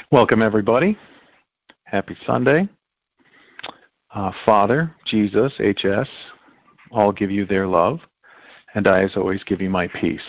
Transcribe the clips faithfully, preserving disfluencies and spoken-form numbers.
Welcome, everybody. Happy Sunday. Uh, Father, Jesus, H S, all give you their love, and I, as always, give you my peace.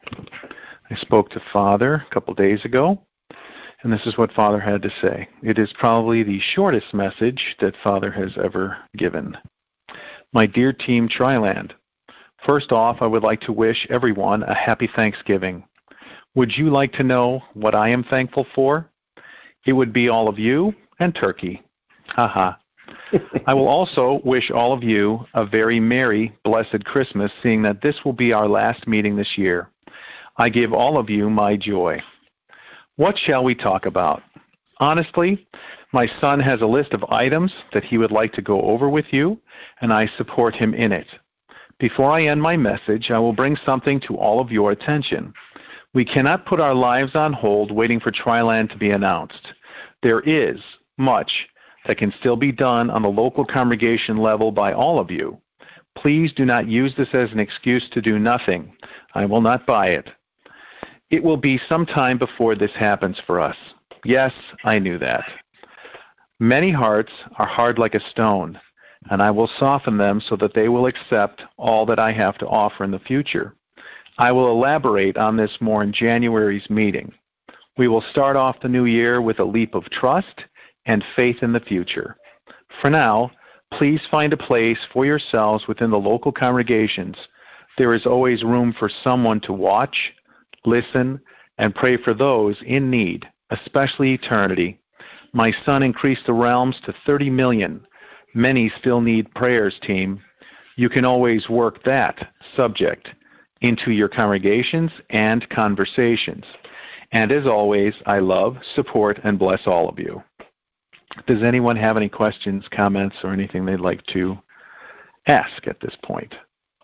I spoke to Father a couple days ago, and this is what Father had to say. It is probably the shortest message that Father has ever given. My dear Team Triland, first off, I would like to wish everyone a happy Thanksgiving. Would you like to know what I am thankful for? It would be all of you and turkey. Haha. I will also wish all of you a very merry, blessed Christmas, seeing that this will be our last meeting this year. I give all of you my joy. What shall we talk about? Honestly, my son has a list of items that he would like to go over with you, and I support him in it. Before I end my message, I will bring something to all of your attention. We cannot put our lives on hold waiting for Triland to be announced. There is much that can still be done on the local congregation level by all of you. Please do not use this as an excuse to do nothing. I will not buy it. It will be some time before this happens for us. Yes, I knew that. Many hearts are hard like a stone, and I will soften them so that they will accept all that I have to offer in the future. I will elaborate on this more in January's meeting. We will start off the new year with a leap of trust and faith in the future. For now, please find a place for yourselves within the local congregations. There is always room for someone to watch, listen, and pray for those in need, especially eternity. My son increased the realms to thirty million. Many still need prayers, team. You can always work that subject into your congregations and conversations. And as always, I love, support, and bless all of you. Does anyone have any questions, comments, or anything they'd like to ask at this point?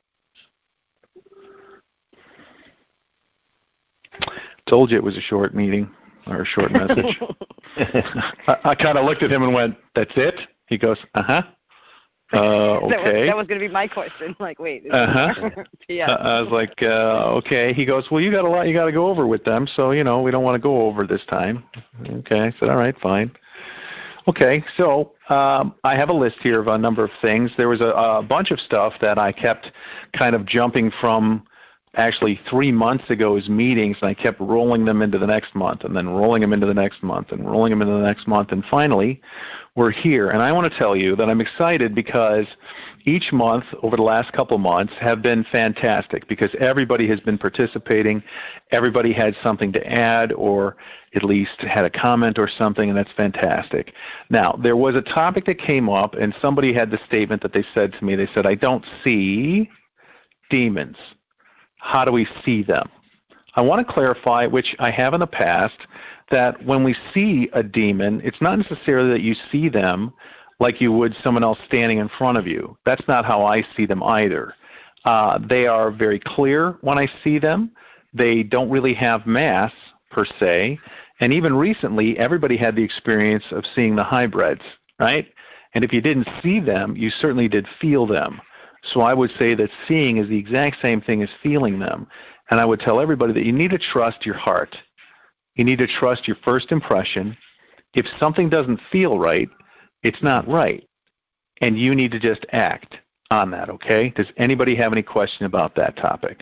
Told you it was a short meeting, or a short message. I, I kind of looked at him and went, that's it? He goes, uh-huh. Uh, okay. that was, that was going to be my question. Like, wait. Uh-huh. yeah. I was like, uh, okay. He goes, well, you got a lot you got to go over with them, so, you know, we don't want to go over this time. Okay. I said, all right, fine. Okay, so um, I have a list here of a number of things. There was a, a bunch of stuff that I kept kind of jumping from actually three months ago's meetings, and I kept rolling them into the next month, and then rolling them into the next month, and rolling them into the next month, and finally, we're here. And I want to tell you that I'm excited because each month over the last couple of months have been fantastic because everybody has been participating, everybody had something to add or at least had a comment or something, and that's fantastic. Now, there was a topic that came up, and somebody had the statement that they said to me, they said, I don't see demons. How do we see them? I want to clarify, which I have in the past, that when we see a demon, it's not necessarily that you see them like you would someone else standing in front of you. That's not how I see them either. Uh, they are very clear when I see them. They don't really have mass, per se. And even recently, everybody had the experience of seeing the hybrids, right? And if you didn't see them, you certainly did feel them. So I would say that seeing is the exact same thing as feeling them. And I would tell everybody that you need to trust your heart. You need to trust your first impression. If something doesn't feel right, it's not right. And you need to just act on that, okay? Does anybody have any question about that topic?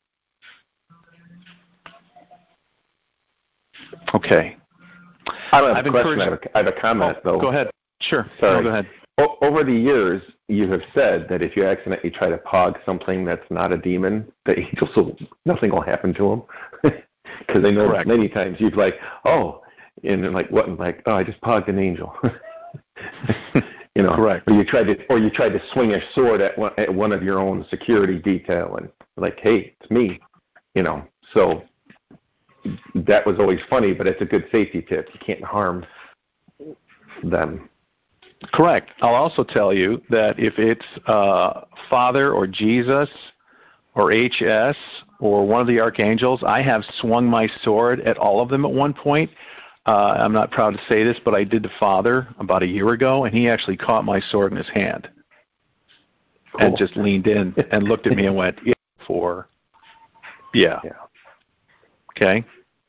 Okay. I don't have a question. I have a, I have a comment, oh, though. Go ahead. Sure. Sorry. No, go ahead. O- over the years, you have said that if you accidentally try to pog something that's not a demon, the angels will, nothing will happen to them. Because I know Correct. many times you've like, oh, and they're like, what? And like, oh, I just pogged an angel. you know, Correct. Or you tried to, or you tried to swing a sword at one, at one of your own security detail, and like, hey, it's me. You know, so that was always funny, but it's a good safety tip. You can't harm them. Correct. I'll also tell you that if it's uh, Father or Jesus or H S or one of the archangels, I have swung my sword at all of them at one point. Uh, I'm not proud to say this, but I did to Father about a year ago, and he actually caught my sword in his hand cool. and just leaned in and looked at me and went, yeah, for, yeah. yeah. Okay?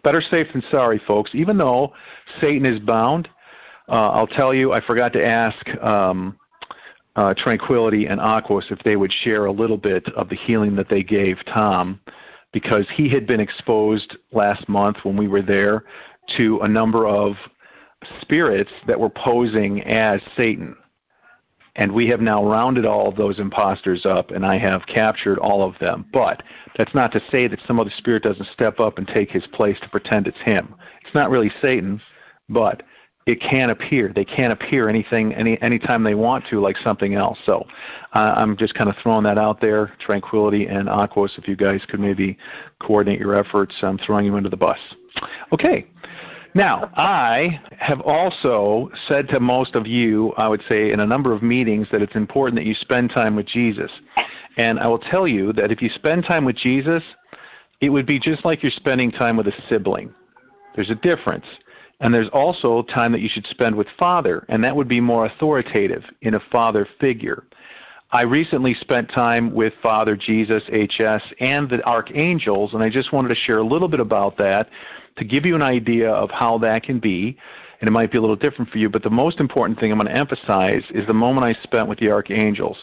better safe than sorry, folks. Even though Satan is bound, uh, I'll tell you, I forgot to ask um, uh, Tranquility and Aquos if they would share a little bit of the healing that they gave Tom, because he had been exposed last month when we were there to a number of spirits that were posing as Satan. And we have now rounded all of those imposters up, and I have captured all of them. But that's not to say that some other spirit doesn't step up and take his place to pretend it's him. It's not really Satan, but it can appear. They can appear anything, any anytime they want to, like something else. So uh, I'm just kind of throwing that out there. Tranquility and Aquos, if you guys could maybe coordinate your efforts, I'm throwing you into the bus. Okay. Now, I have also said to most of you, I would say in a number of meetings, that it's important that you spend time with Jesus. And I will tell you that if you spend time with Jesus, it would be just like you're spending time with a sibling. There's a difference. And there's also time that you should spend with Father, and that would be more authoritative in a father figure. I recently spent time with Father Jesus, H S, and the archangels, and I just wanted to share a little bit about that to give you an idea of how that can be, and it might be a little different for you, but the most important thing I'm going to emphasize is the moment I spent with the archangels.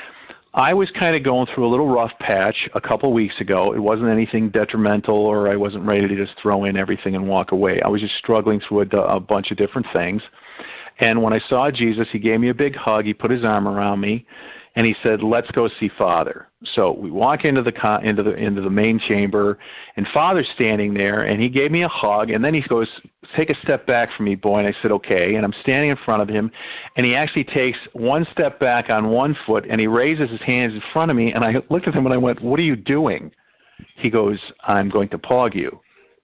I was kind of going through a little rough patch a couple weeks ago. It wasn't anything detrimental, or I wasn't ready to just throw in everything and walk away. I was just struggling through a, a bunch of different things. And when I saw Jesus, he gave me a big hug. He put his arm around me, and he said, "Let's go see Father." So we walk into the into the into the main chamber, and Father's standing there, and he gave me a hug, and then he goes, "Take a step back from me, boy." And I said, "Okay." And I'm standing in front of him, and he actually takes one step back on one foot, and he raises his hands in front of me, and I looked at him and I went, "What are you doing?" He goes, "I'm going to pog you."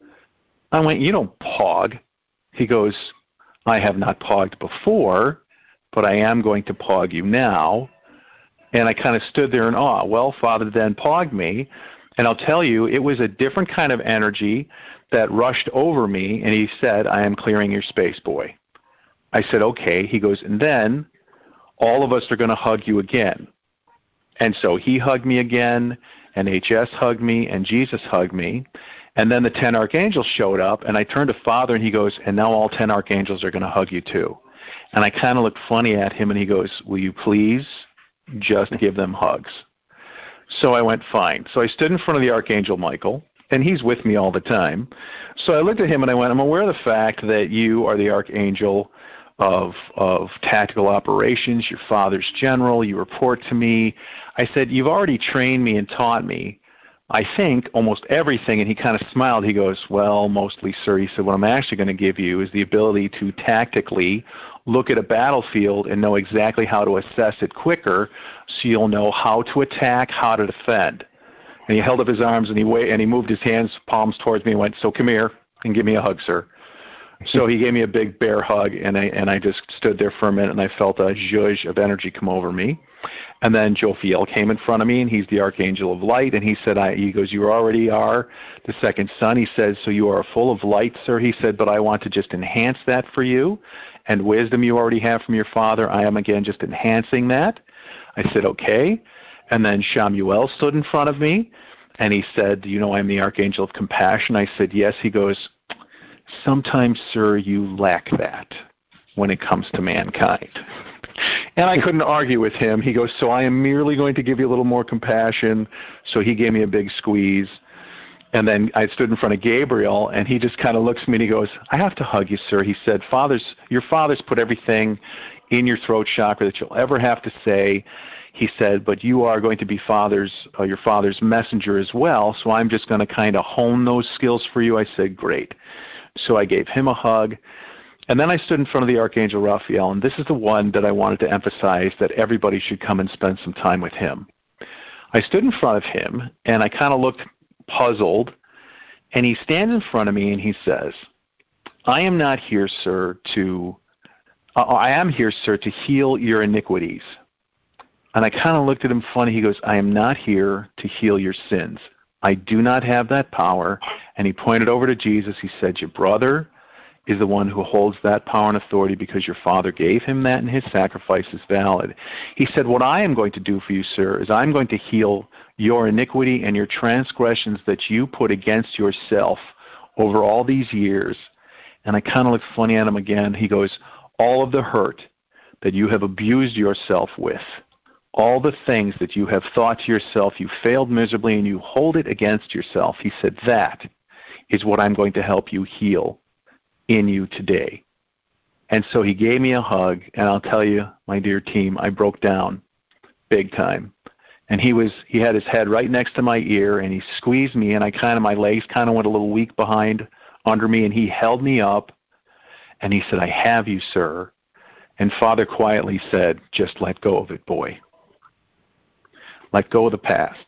I went, "You don't pog." He goes, "I have not pogged before, but I am going to pog you now." And I kind of stood there in awe. Well, Father then pogged me, and I'll tell you, it was a different kind of energy that rushed over me, and he said, "I am clearing your space, boy." I said, "Okay." He goes, "And then all of us are going to hug you again." And so he hugged me again, and H S hugged me, and Jesus hugged me. And then the ten archangels showed up, and I turned to Father, and he goes, "And now all ten archangels are going to hug you too." And I kind of looked funny at him, and he goes, "Will you please just give them hugs?" So I went, fine. So I stood in front of the Archangel Michael, and he's with me all the time. So I looked at him and I went, "I'm aware of the fact that you are the Archangel of of tactical operations. Your Father's general. You report to me." I said, "You've already trained me and taught me, I think, almost everything." And he kind of smiled. He goes, "Well, mostly, sir." He said, "What I'm actually going to give you is the ability to tactically look at a battlefield and know exactly how to assess it quicker, so you'll know how to attack, how to defend." And he held up his arms, and he wa- and he moved his hands, palms towards me, and went, "So come here and give me a hug, sir." So he gave me a big bear hug, and I and I just stood there for a minute, and I felt a zhuzh of energy come over me. And then Jophiel came in front of me, and he's the Archangel of Light, and he said, I, he goes, "You already are the second son." He says, "So you are full of light, sir." He said, "But I want to just enhance that for you, and wisdom you already have from your father. I am, again, just enhancing that." I said, "Okay." And then Shamuel stood in front of me, and he said, "You know, I'm the Archangel of Compassion." I said, "Yes." He goes, "Sometimes, sir, you lack that when it comes to mankind." And I couldn't argue with him. He goes, "So I am merely going to give you a little more compassion." So he gave me a big squeeze. And then I stood in front of Gabriel, and he just kind of looks at me and he goes, "I have to hug you, sir." He said, "Father's, your father's put everything in your throat chakra that you'll ever have to say." He said, "But you are going to be father's, uh, your father's messenger as well, so I'm just going to kind of hone those skills for you." I said, "Great." So I gave him a hug. And then I stood in front of the Archangel Raphael, and this is the one that I wanted to emphasize, that everybody should come and spend some time with him. I stood in front of him, and I kind of looked puzzled, and he stands in front of me, and he says, "I am not here, sir, to, uh, I am here, sir, to heal your iniquities." And I kind of looked at him funny. He goes, "I am not here to heal your sins. I do not have that power." And he pointed over to Jesus. He said, "Your brother is the one who holds that power and authority because your father gave him that, and his sacrifice is valid." He said, "What I am going to do for you, sir, is I'm going to heal your iniquity and your transgressions that you put against yourself over all these years, and I kind of looked funny at him again. He goes, all of the hurt that you have abused yourself with, all the things that you have thought to yourself you failed miserably and you hold it against yourself, he said, that is what I'm going to help you heal in you today. And so he gave me a hug, and I'll tell you, my dear team, I broke down big time. And he was he had his head right next to my ear, and he squeezed me, and I kind of my legs kind of went a little weak behind under me, and he held me up, and he said, I have you, sir. And Father quietly said, just let go of it, boy. Let go of the past.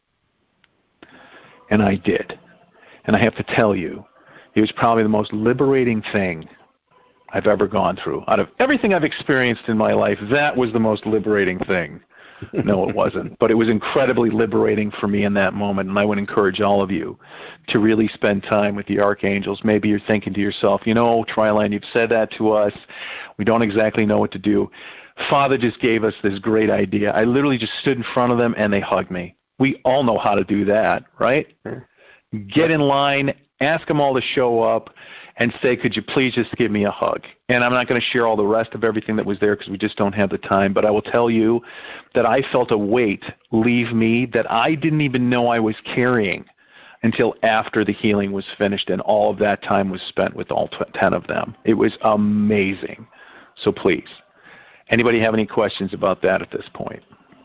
And I did. And I have to tell you, it was probably the most liberating thing I've ever gone through. Out of everything I've experienced in my life, that was the most liberating thing. No, it wasn't. But it was incredibly liberating for me in that moment, and I would encourage all of you to really spend time with the archangels. Maybe you're thinking to yourself, you know, Triline, you've said that to us. We don't exactly know what to do. Father just gave us this great idea. I literally just stood in front of them, and they hugged me. We all know how to do that, right? Get in line, ask them all to show up, and say, could you please just give me a hug? And I'm not going to share all the rest of everything that was there because we just don't have the time, but I will tell you that I felt a weight leave me that I didn't even know I was carrying until after the healing was finished, and all of that time was spent with all ten of them. It was amazing. So please, anybody have any questions about that at this point?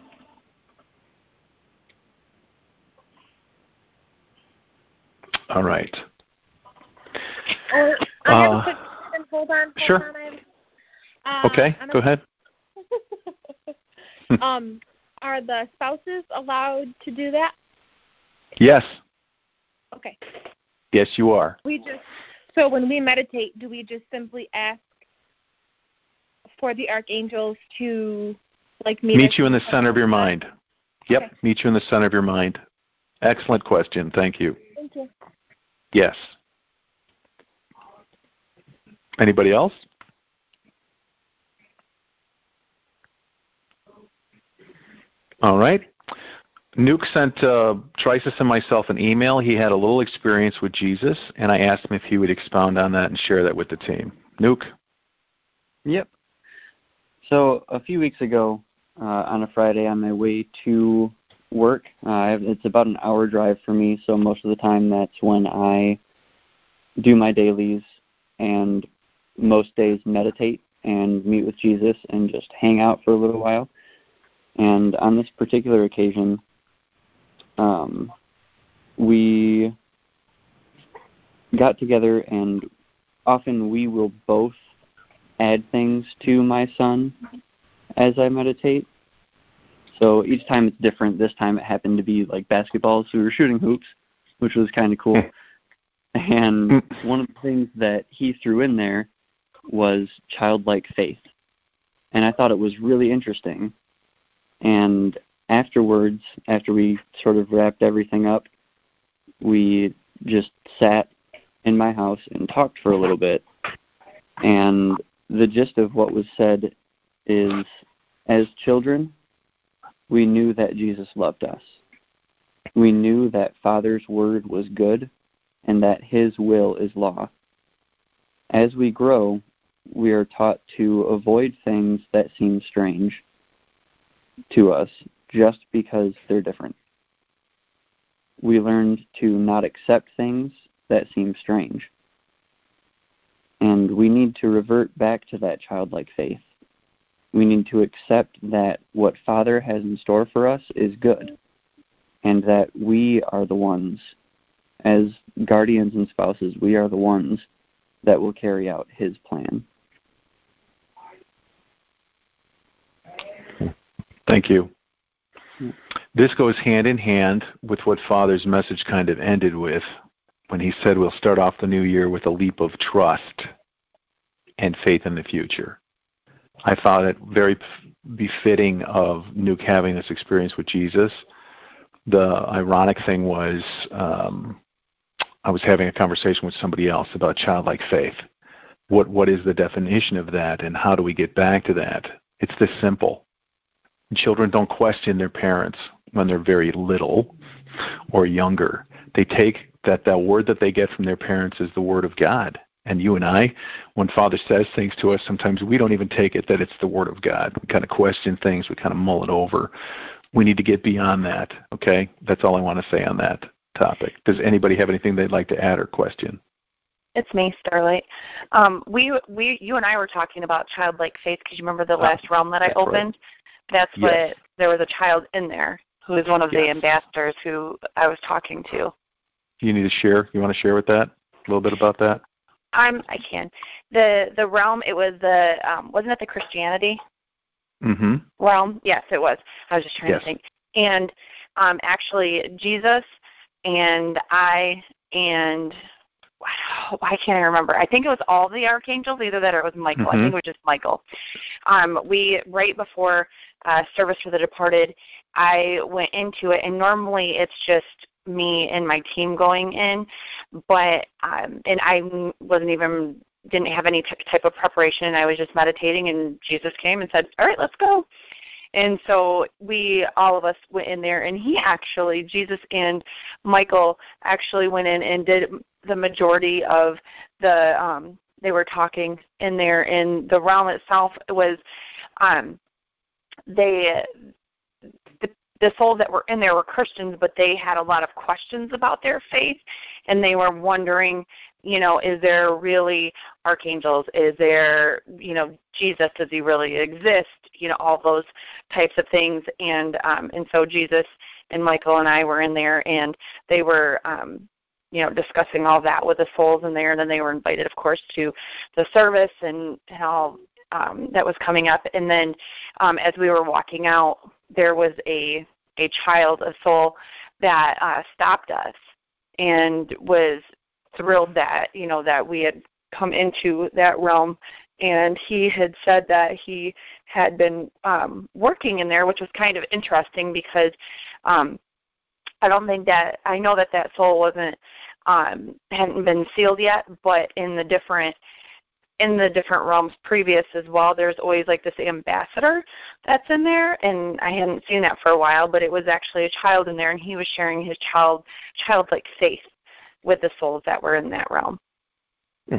All right. Oh, I have Uh, a quick question. Hold on. Hold sure. on. I have, uh, Okay, I'm go ahead. um, are the spouses allowed to do that? Yes. Okay. Yes, you are. We just so when we meditate, do we just simply ask for the archangels to like meet, Meet us you in the center of your mind. Yep, Okay. meet you in the center of your mind. Excellent question. Thank you. Thank you. Yes. Anybody else? All right. Nuke sent uh, Trisis and myself an email. He had a little experience with Jesus, and I asked him if he would expound on that and share that with the team. Nuke? Yep. So a few weeks ago, uh, on a Friday on my way to work, uh, it's about an hour drive for me, so most of the time that's when I do my dailies and most days meditate and meet with Jesus and just hang out for a little while. And on this particular occasion, um, we got together, and often we will both add things to my son as I meditate. So each time it's different. This time it happened to be like basketball, so we were shooting hoops, which was kind of cool. And one of the things that he threw in there was childlike faith. And I thought it was really interesting. And afterwards, after we sort of wrapped everything up, we just sat in my house and talked for a little bit. And the gist of what was said is, as children, we knew that Jesus loved us. We knew that Father's word was good and that his will is law. As we grow, we are taught to avoid things that seem strange to us just because they're different. We learned to not accept things that seem strange. And we need to revert back to that childlike faith. We need to accept that what Father has in store for us is good, and that we are the ones, as guardians and spouses, we are the ones that will carry out his plan. Thank you. This goes hand in hand with what Father's message kind of ended with when he said we'll start off the new year with a leap of trust and faith in the future. I found it very befitting of Nuke having this experience with Jesus. The ironic thing was um, I was having a conversation with somebody else about childlike faith. What What is the definition of that, and how do we get back to that? It's this simple. Children don't question their parents when they're very little or younger. They take that the word that they get from their parents is the word of God. And you and I, when Father says things to us, sometimes we don't even take it that it's the word of God. We kind of question things. We kind of mull it over. We need to get beyond that, okay? That's all I want to say on that topic. Does anybody have anything they'd like to add or question? It's me, Starlight. Um, we, we, you and I were talking about childlike faith because you remember the last oh, realm that I opened? Right. That's yes. what, there was a child in there who is one of yes. the ambassadors who I was talking to. You need to share? You want to share with that, a little bit about that? I'm, I can. The the realm, it was the, um, wasn't it the Christianity mm-hmm. realm? Yes, it was. I was just trying yes. to think. And um, actually, Jesus and I and, why can't I remember? I think it was all the archangels, either that or it was Michael. Mm-hmm. I think it was just Michael. Um, we, right before uh, service for the departed, I went into it, and normally it's just me and my team going in, but um, and I wasn't even didn't have any t- type of preparation. I was just meditating, and Jesus came and said, "All right, let's go." And so we, all of us, went in there, and he actually, Jesus and Michael, actually went in and did the majority of the. Um, they were talking in there, and the realm itself was, um, they. The, The souls that were in there were Christians, but they had a lot of questions about their faith, and they were wondering, you know, is there really archangels? Is there, you know, Jesus, does he really exist? You know, all those types of things. And um, and so Jesus and Michael and I were in there, and they were, um, you know, discussing all that with the souls in there, and then they were invited, of course, to the service and, and all um, that was coming up. And then um, as we were walking out, there was a a child, a soul that uh, stopped us and was thrilled that, you know, that we had come into that realm. And he had said that he had been um, working in there, which was kind of interesting because um, I don't think that, I know that that soul wasn't, um, hadn't been sealed yet, but in the different in the different realms previous as well, there's always like this ambassador that's in there, and I hadn't seen that for a while, but it was actually a child in there, and he was sharing his child childlike faith with the souls that were in that realm. Hmm.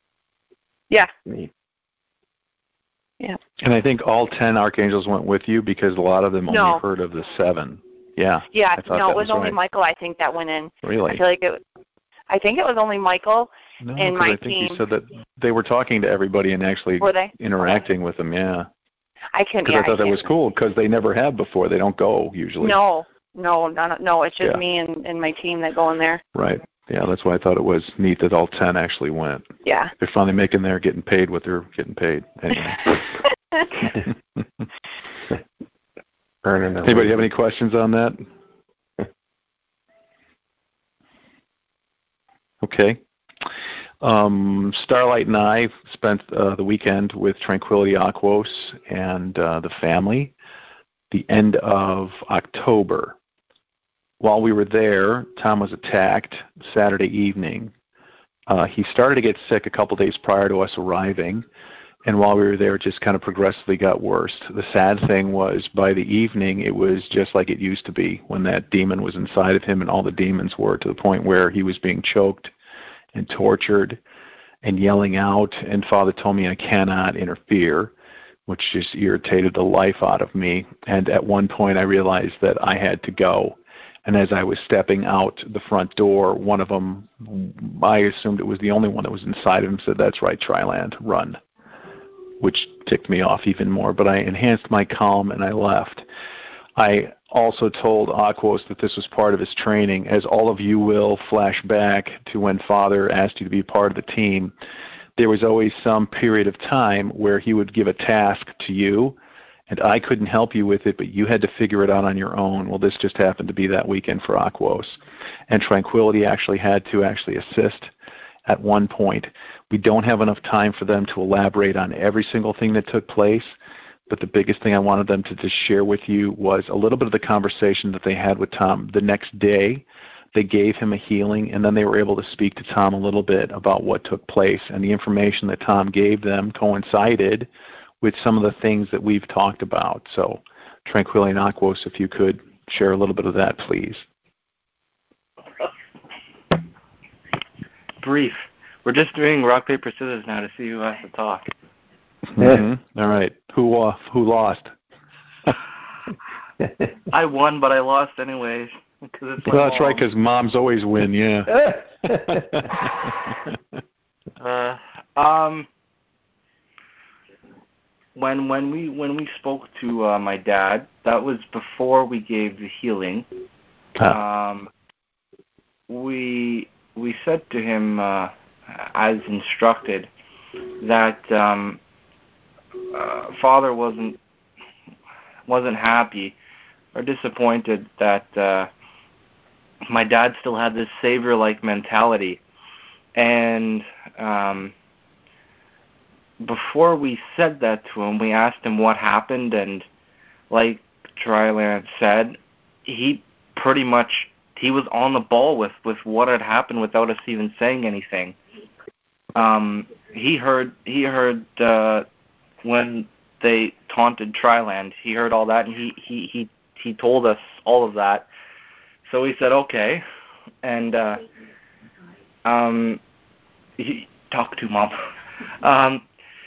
Yeah. Neat. Yeah. And I think all ten archangels went with you because a lot of them only no. heard of the seven. Yeah. Yeah, no, it was, was only right. Michael, I think, that went in. Really? I feel like it I think it was only Michael no, and my I think team. you said that they were talking to everybody and actually were they? interacting okay. with them, yeah. I can. Because yeah, I thought I that was cool because they never have before. They don't go usually. No, no, no, no. It's just yeah. me and, and my team that go in there. Right. Yeah, that's why I thought it was neat that all ten actually went. Yeah. They're finally making their getting paid what they're getting paid. Anyway. Anybody have any questions on that? Okay. Um, Starlight and I spent uh, the weekend with Tranquility Aquos and uh, the family the end of October. While we were there, Tom was attacked Saturday evening. Uh, he started to get sick a couple days prior to us arriving, and while we were there, it just kind of progressively got worse. The sad thing was by the evening, it was just like it used to be when that demon was inside of him, and all the demons were, to the point where he was being choked and tortured and yelling out, and Father told me I cannot interfere, which just irritated the life out of me. And at one point, I realized that I had to go. And as I was stepping out the front door, one of them, I assumed it was the only one that was inside of him, said, "That's right, Triland, run," which ticked me off even more. But I enhanced my calm and I left. I also told Aquos that this was part of his training, as all of you will flash back to when Father asked you to be part of the team. There was always some period of time where he would give a task to you, and I couldn't help you with it, but you had to figure it out on your own. Well, this just happened to be that weekend for Aquos. And Tranquility actually had to actually assist at one point. We don't have enough time for them to elaborate on every single thing that took place, but the biggest thing I wanted them to just share with you was a little bit of the conversation that they had with Tom. The next day, they gave him a healing, and then they were able to speak to Tom a little bit about what took place. And the information that Tom gave them coincided with some of the things that we've talked about. So, Tranquility and Aquos, if you could share a little bit of that, please. brief. We're just doing rock, paper, scissors now to see who has to talk. Mm-hmm. All right. Who uh, who lost? I won, but I lost anyways. Cause it's well, that's mom. right, because moms always win, yeah. uh, um, when when we when we spoke to uh, my dad, that was before we gave the healing. Huh. Um, we we said to him, uh, as instructed, that um, uh, Father wasn't wasn't happy or disappointed that uh, my dad still had this savior-like mentality. And um, before we said that to him, we asked him what happened, and like Tryland said, he pretty much, he was on the ball with, with what had happened without us even saying anything. Um, he heard, he heard uh, when they taunted Tryland, he heard all that, and he, he, he, he told us all of that. So we said, okay, and uh, um, he talked to Mom. um,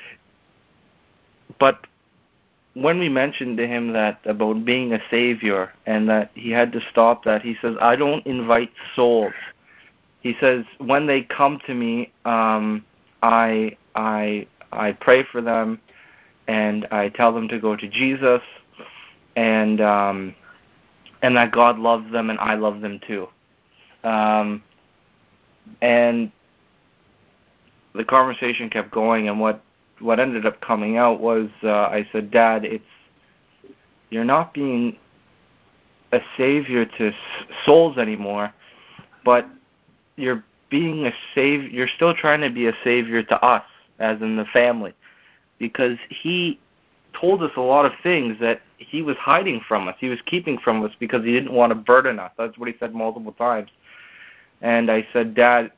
but when we mentioned to him that about being a savior and that he had to stop that, he says, I don't invite souls. He says, when they come to me, um, I I I pray for them, and I tell them to go to Jesus, and um, and that God loves them and I love them too. Um, and the conversation kept going, and what, what ended up coming out was uh, I said, Dad, it's you're not being a savior to s- souls anymore, but you're being a savior. You're still trying to be a savior to us, as in the family, because he told us a lot of things that he was hiding from us. He was keeping from us because he didn't want to burden us. That's what he said multiple times. And I said, Dad,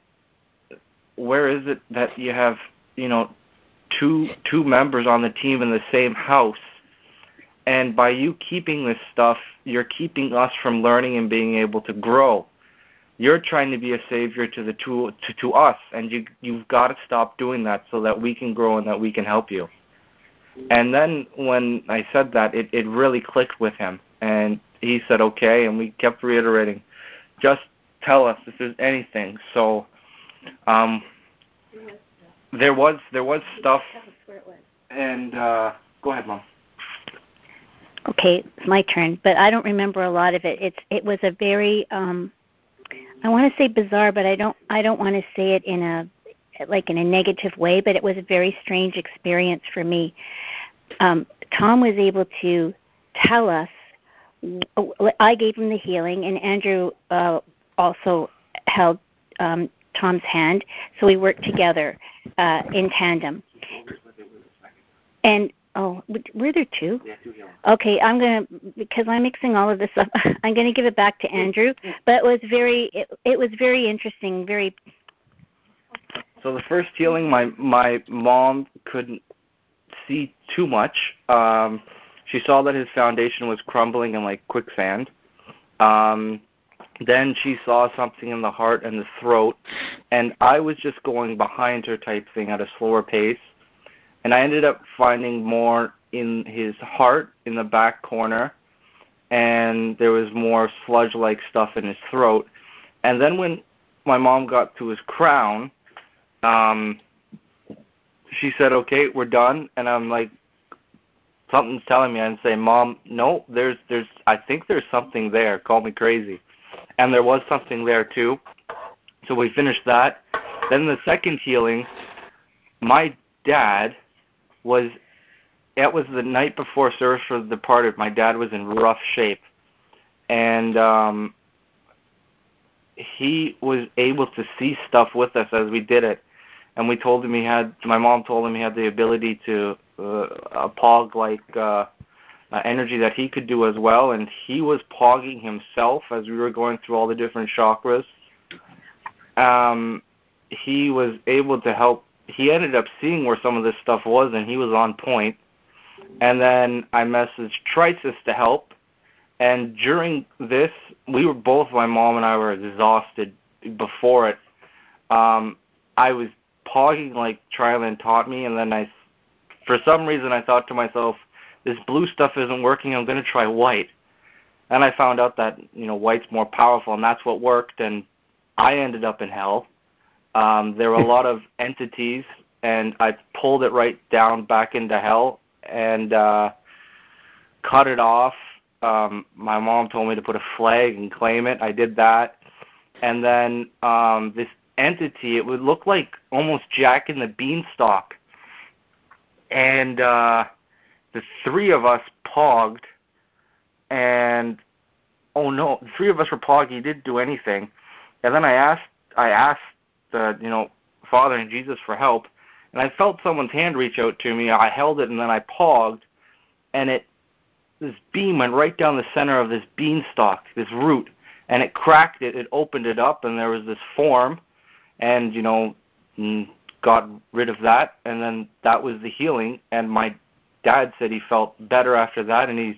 where is it that you have, you know, two two members on the team in the same house, and by you keeping this stuff, you're keeping us from learning and being able to grow. You're trying to be a savior to the two to, to us, and you you've got to stop doing that so that we can grow and that we can help you. And then when I said that, it, it really clicked with him, and he said okay, and we kept reiterating, just tell us if there's anything. So um, there was there was stuff, and uh, go ahead, Mom. Okay, it's my turn, but I don't remember a lot of it. It's it was a very um, I want to say bizarre, but I don't I don't want to say it in a like in a negative way, but it was a very strange experience for me. Um, Tom was able to tell us, I gave him the healing, and Andrew uh, also held um, Tom's hand, so we worked together uh, in tandem. And, oh, were there two? Okay, I'm going to, because I'm mixing all of this up, I'm going to give it back to Andrew, but it was very, it, it was very interesting, very... So the first healing, my my mom couldn't see too much. Um, she saw that his foundation was crumbling in like quicksand. Um, then she saw something in the heart and the throat, and I was just going behind her type thing at a slower pace. And I ended up finding more in his heart in the back corner, and there was more sludge-like stuff in his throat. And then when my mom got to his crown, Um, she said, okay, we're done. And I'm like, something's telling me. I'd say, Mom, no, there's, there's, I think there's something there. Call me crazy. And there was something there too. So we finished that. Then the second healing, my dad was, it was the night before service for the departed. My dad was in rough shape. And, um, he was able to see stuff with us as we did it. And we told him he had, my mom told him he had the ability to, uh, a pog-like uh, uh, energy that he could do as well. And he was pogging himself as we were going through all the different chakras. Um, he was able to help. He ended up seeing where some of this stuff was, and he was on point. And then I messaged Trisis to help. And during this, we were both, my mom and I were exhausted before it. um, I was pogging like Tryland taught me, and then I, for some reason, I thought to myself, this blue stuff isn't working, I'm going to try white. And I found out that, you know, white's more powerful, and that's what worked, and I ended up in hell. Um, there were a lot of entities, and I pulled it right down back into hell and uh, cut it off. Um, my mom told me to put a flag and claim it. I did that. And then um, this entity, it would look like almost Jack and the Beanstalk. And uh, the three of us pogged, and oh no, the three of us were pogged. He didn't do anything. And then I asked, I asked the, you know, Father and Jesus for help, and I felt someone's hand reach out to me. I held it, and then I pogged, and it, this beam went right down the center of this beanstalk, this root, and it cracked it. It opened it up, and there was this form, and you know, got rid of that, and then that was the healing. And my dad said he felt better after that, and he's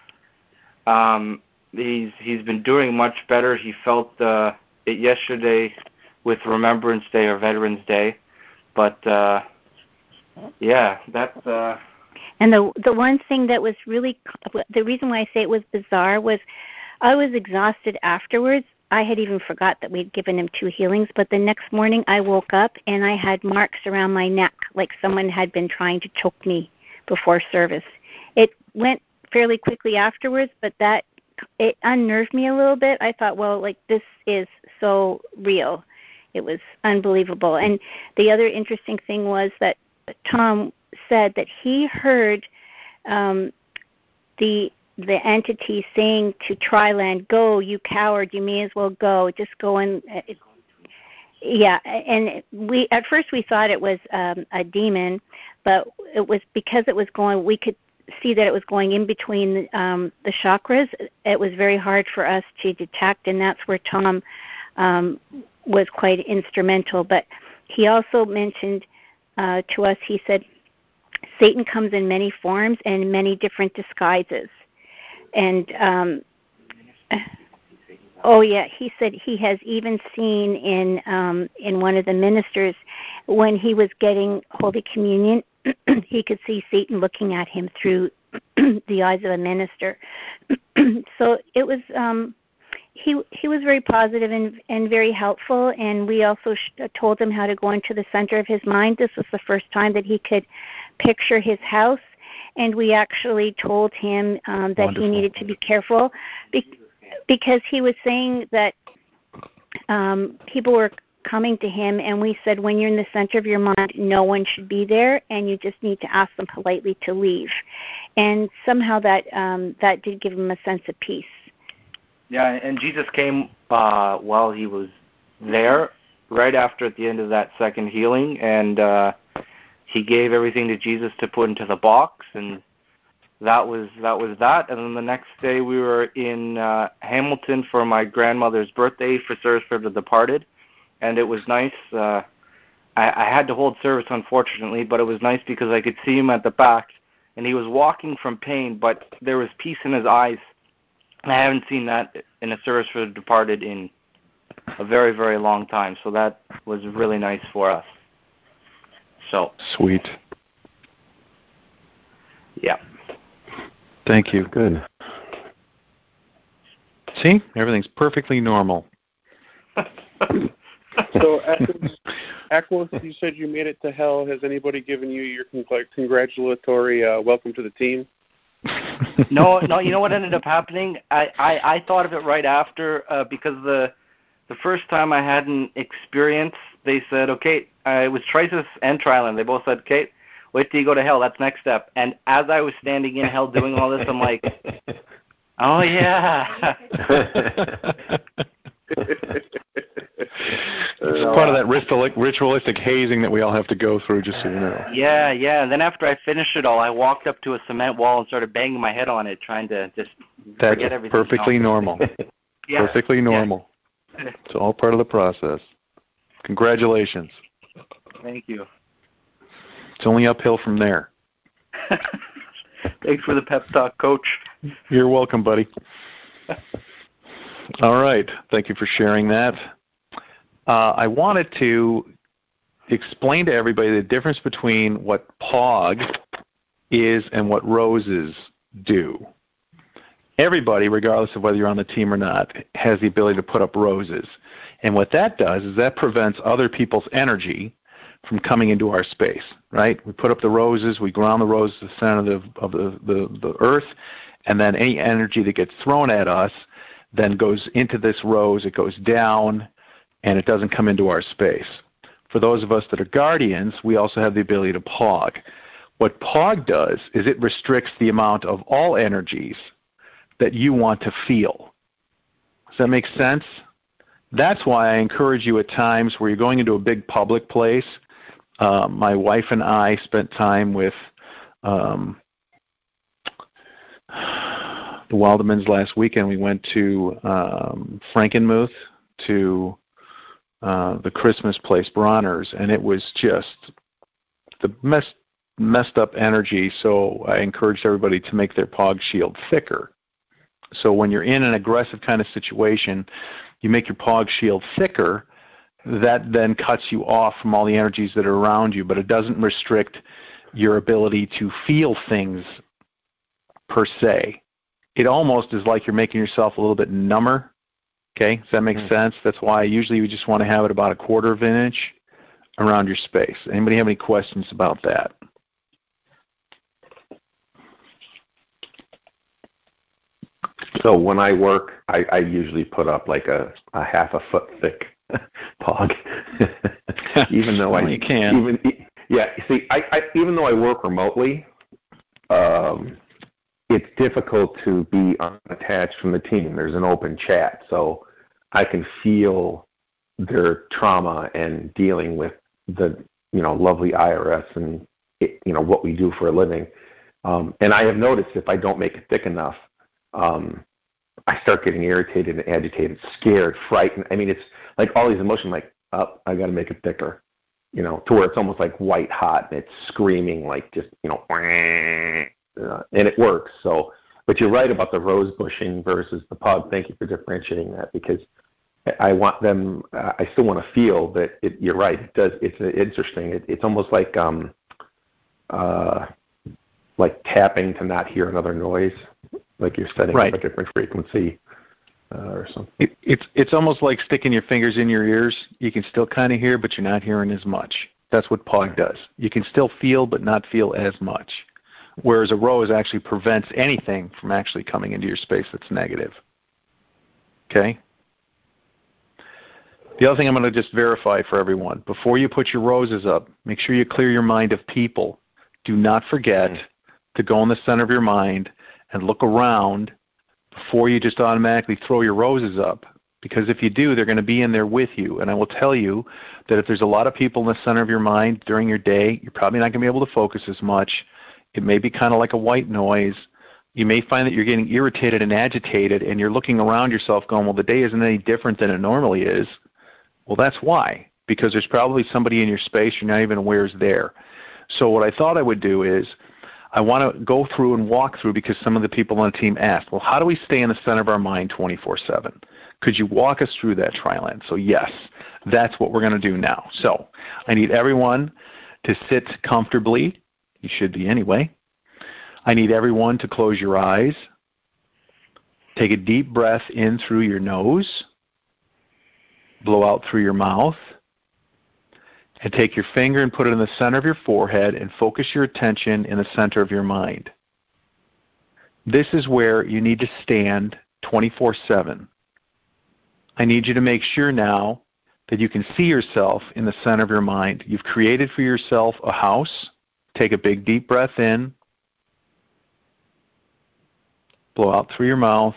um, he's he's been doing much better. He felt uh, it yesterday with Remembrance Day or Veterans Day, but uh, yeah, that's. Uh, and the the one thing that was really, the reason why I say it was bizarre was, I was exhausted afterwards. I had even forgot that we'd given him two healings, but the next morning I woke up and I had marks around my neck, like someone had been trying to choke me before service. It went fairly quickly afterwards, but that, it unnerved me a little bit. I thought, well, like, this is so real. It was unbelievable. And the other interesting thing was that Tom said that he heard um, the the entity saying to Tryland, "Go, you coward! You may as well go. Just go and." Uh, yeah, and we at first we thought it was um, a demon, but it was because it was going. We could see that it was going in between um, the chakras. It was very hard for us to detect, and that's where Tom um, was quite instrumental. But he also mentioned uh, to us. He said, Satan comes in many forms and in many different disguises. And, um, oh, yeah, he said he has even seen in um, in one of the ministers, when he was getting Holy Communion, he could see Satan looking at him through the eyes of a minister. So it was, um, he he was very positive and, and very helpful, and we also sh- told him how to go into the center of his mind. This was the first time that he could picture his house. And we actually told him um, that Wonderful. He needed to be careful be- because he was saying that um, people were coming to him, and we said, when you're in the center of your mind, no one should be there, and you just need to ask them politely to leave. And somehow that um, that did give him a sense of peace. Yeah, and Jesus came uh, while he was there, right after at the end of that second healing, and uh, he gave everything to Jesus to put into the box, and that was that was that. And then the next day we were in uh, Hamilton for my grandmother's birthday for Service for the Departed, and it was nice. Uh, I, I had to hold service, unfortunately, but it was nice because I could see him at the back, and he was walking from pain, but there was peace in his eyes. And I haven't seen that in a Service for the Departed in a very, very long time, so that was really nice for us. So sweet. Yeah. Thank you. Good. See, everything's perfectly normal. So, Aquos, you said you made it to hell. Has anybody given you your congratulatory uh, welcome to the team? no, no. You know what ended up happening? I, I, I thought of it right after uh, because the the first time I had an experience, they said, okay, uh, it was Trisus and Tryland. They both said, okay, wait till you go to hell. That's next step. And as I was standing in hell doing all this, I'm like, oh, yeah. It's part of that ritualistic hazing that we all have to go through, just so you know. Yeah, yeah. And then after I finished it all, I walked up to a cement wall and started banging my head on it, trying to just That's forget everything. perfectly normal. Yeah. Perfectly normal. Yeah. It's all part of the process. Congratulations. Thank you. It's only uphill from there. Thanks for the pep talk, Coach. You're welcome, buddy. All right. Thank you for sharing that. uh, I wanted to explain to everybody the difference between what P O G is and what roses do. Everybody, regardless of whether you're on the team or not, has the ability to put up roses. And what that does is that prevents other people's energy from coming into our space, right? We put up the roses, we ground the roses to the center of, the, of the, the, the earth, and then any energy that gets thrown at us then goes into this rose, it goes down, and it doesn't come into our space. For those of us that are guardians, we also have the ability to P O G. What P O G does is it restricts the amount of all energies that you want to feel. Does that make sense? That's why I encourage you at times where you're going into a big public place. Uh, my wife and I spent time with um, the Waldemans last weekend. We went to um, Frankenmuth, to uh, the Christmas place, Bronner's, and it was just the mess, messed up energy. So I encouraged everybody to make their P O G shield thicker. So when you're in an aggressive kind of situation, you make your P O G shield thicker. That then cuts you off from all the energies that are around you, but it doesn't restrict your ability to feel things per se. It almost is like you're making yourself a little bit number. Okay, does that make mm-hmm. sense? That's why usually we just want to have it about a quarter of an inch around your space. Anybody have any questions about that? So when I work, I, I usually put up like a, a half a foot thick P O G. even though well, I you can. Even, yeah, see, I, I, even though I work remotely, um, it's difficult to be unattached from the team. There's an open chat, so I can feel their trauma and dealing with the you know lovely I R S and it, you know what we do for a living. Um, and I have noticed if I don't make it thick enough, um, I start getting irritated and agitated, scared, frightened. I mean, it's like all these emotions, like, oh, I got to make it thicker, you know, to where it's almost like white hot and it's screaming like just, you know, uh, and it works. So, but you're right about the rose bushing versus the P O G. Thank you for differentiating that, because I want them. Uh, I still want to feel that. It, you're right. It does. It's uh, interesting. It, it's almost like um, uh, like tapping to not hear another noise. Like you're setting right. up a different frequency uh, or something. It, it's it's almost like sticking your fingers in your ears. You can still kind of hear, but you're not hearing as much. That's what P O G does. You can still feel, but not feel as much. Whereas a rose actually prevents anything from actually coming into your space that's negative. Okay? The other thing I'm going to just verify for everyone, before you put your roses up, make sure you clear your mind of people. Do not forget mm-hmm. to go in the center of your mind and look around before you just automatically throw your roses up. Because if you do, they're going to be in there with you. And I will tell you that if there's a lot of people in the center of your mind during your day, you're probably not going to be able to focus as much. It may be kind of like a white noise. You may find that you're getting irritated and agitated, and you're looking around yourself going, well, the day isn't any different than it normally is. Well, that's why, because there's probably somebody in your space you're not even aware is there. So what I thought I would do is I want to go through and walk through, because some of the people on the team asked, well, how do we stay in the center of our mind twenty-four seven? Could you walk us through that, Tri-Land? So yes, that's what we're going to do now. So I need everyone to sit comfortably. You should be anyway. I need everyone to close your eyes. Take a deep breath in through your nose. Blow out through your mouth. And take your finger and put it in the center of your forehead and focus your attention in the center of your mind. This is where you need to stand twenty-four seven. I need you to make sure now that you can see yourself in the center of your mind. You've created for yourself a house. Take a big deep breath in. Blow out through your mouth.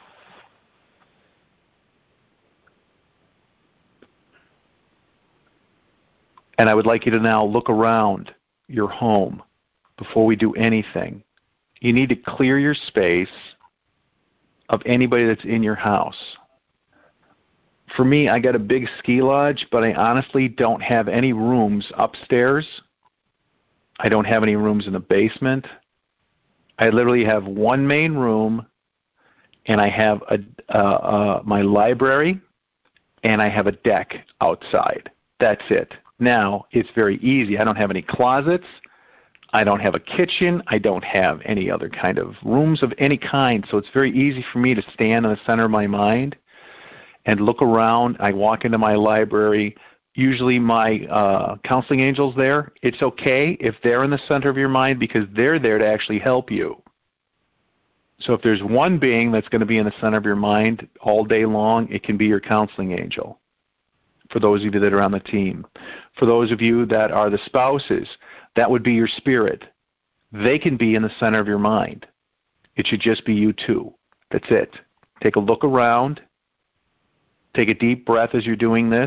And I would like you to now look around your home before we do anything. You need to clear your space of anybody that's in your house. For me, I got a big ski lodge, but I honestly don't have any rooms upstairs. I don't have any rooms in the basement. I literally have one main room, and I have a, uh, uh, my library, and I have a deck outside. That's it. Now, it's very easy. I don't have any closets. I don't have a kitchen. I don't have any other kind of rooms of any kind. So it's very easy for me to stand in the center of my mind and look around. I walk into my library. Usually my uh, counseling angel's there. It's okay if they're in the center of your mind because they're there to actually help you. So if there's one being that's going to be in the center of your mind all day long, it can be your counseling angel, for those of you that are on the team. For those of you that are the spouses, that would be your spirit. They can be in the center of your mind. It should just be you two. That's it. Take a look around. Take a deep breath as you're doing this.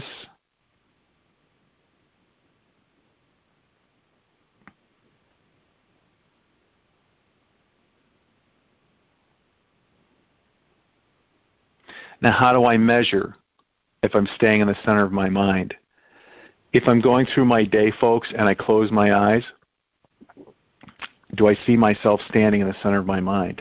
Now, how do I measure if I'm staying in the center of my mind? If I'm going through my day, folks, and I close my eyes, do I see myself standing in the center of my mind?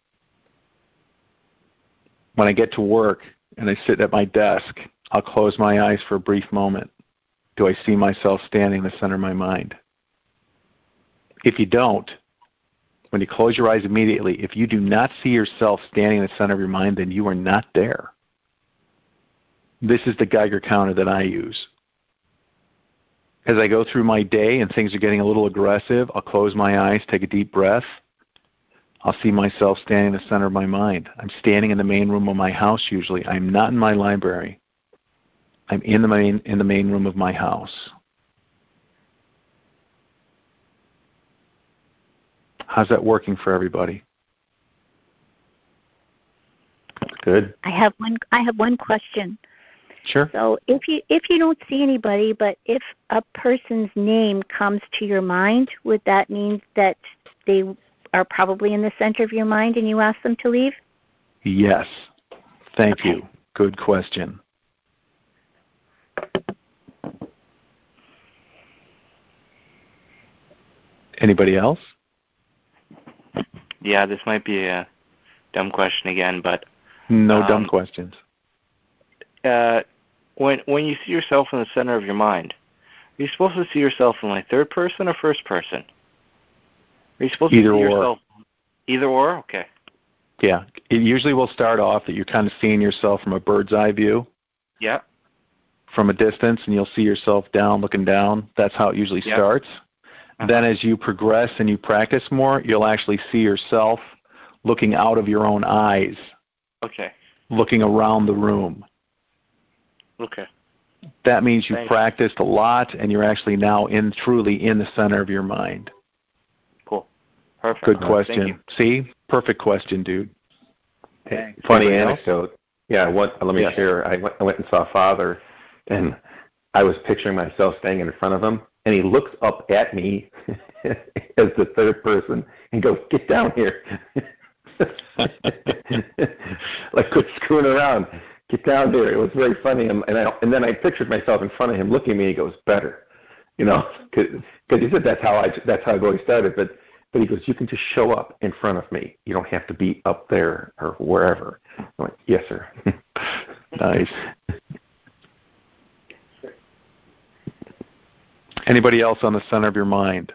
When I get to work and I sit at my desk, I'll close my eyes for a brief moment. Do I see myself standing in the center of my mind? If you don't, when you close your eyes immediately, if you do not see yourself standing in the center of your mind, then you are not there. This is the Geiger counter that I use. As I go through my day and things are getting a little aggressive, I'll close my eyes, take a deep breath. I'll see myself standing in the center of my mind. I'm standing in the main room of my house usually. I'm not in my library. I'm in the main, in the main room of my house. How's that working for everybody? Good. I have one. I have one question. Sure. So if you if you don't see anybody, but if a person's name comes to your mind, would that mean that they are probably in the center of your mind and you ask them to leave? Yes. Thank Okay. you. Good question. Anybody else? Yeah, this might be a dumb question again, but No um, dumb questions. Uh, when when you see yourself in the center of your mind, are you supposed to see yourself in like third person or first person? Are you supposed Either to see or. yourself either or? Okay. Yeah. It usually will start off that you're kind of seeing yourself from a bird's eye view. Yeah. From a distance, and you'll see yourself down, looking down. That's how it usually Yep. starts. Uh-huh. Then as you progress and you practice more, you'll actually see yourself looking out of your own eyes, Okay. looking around the room. Okay. That means you've Thanks. practiced a lot, and you're actually now in truly in the center of your mind. Cool. Perfect. Good All right, thank question. See? Perfect question, dude. Hey, funny Anybody else? anecdote. Yeah, what, let me Yes. share. I went, I went and saw Father, and I was picturing myself standing in front of him, and he looks up at me as the third person and goes, "Get down here." Like, quit screwing around. Get down here. It was very funny. And, and, I, and then I pictured myself in front of him looking at me. He goes, "Better." You know, because he said that's how, I, that's how I've always started. But, but he goes, "You can just show up in front of me. You don't have to be up there or wherever." I'm like, "Yes, sir." Nice. Anybody else on the center of your mind?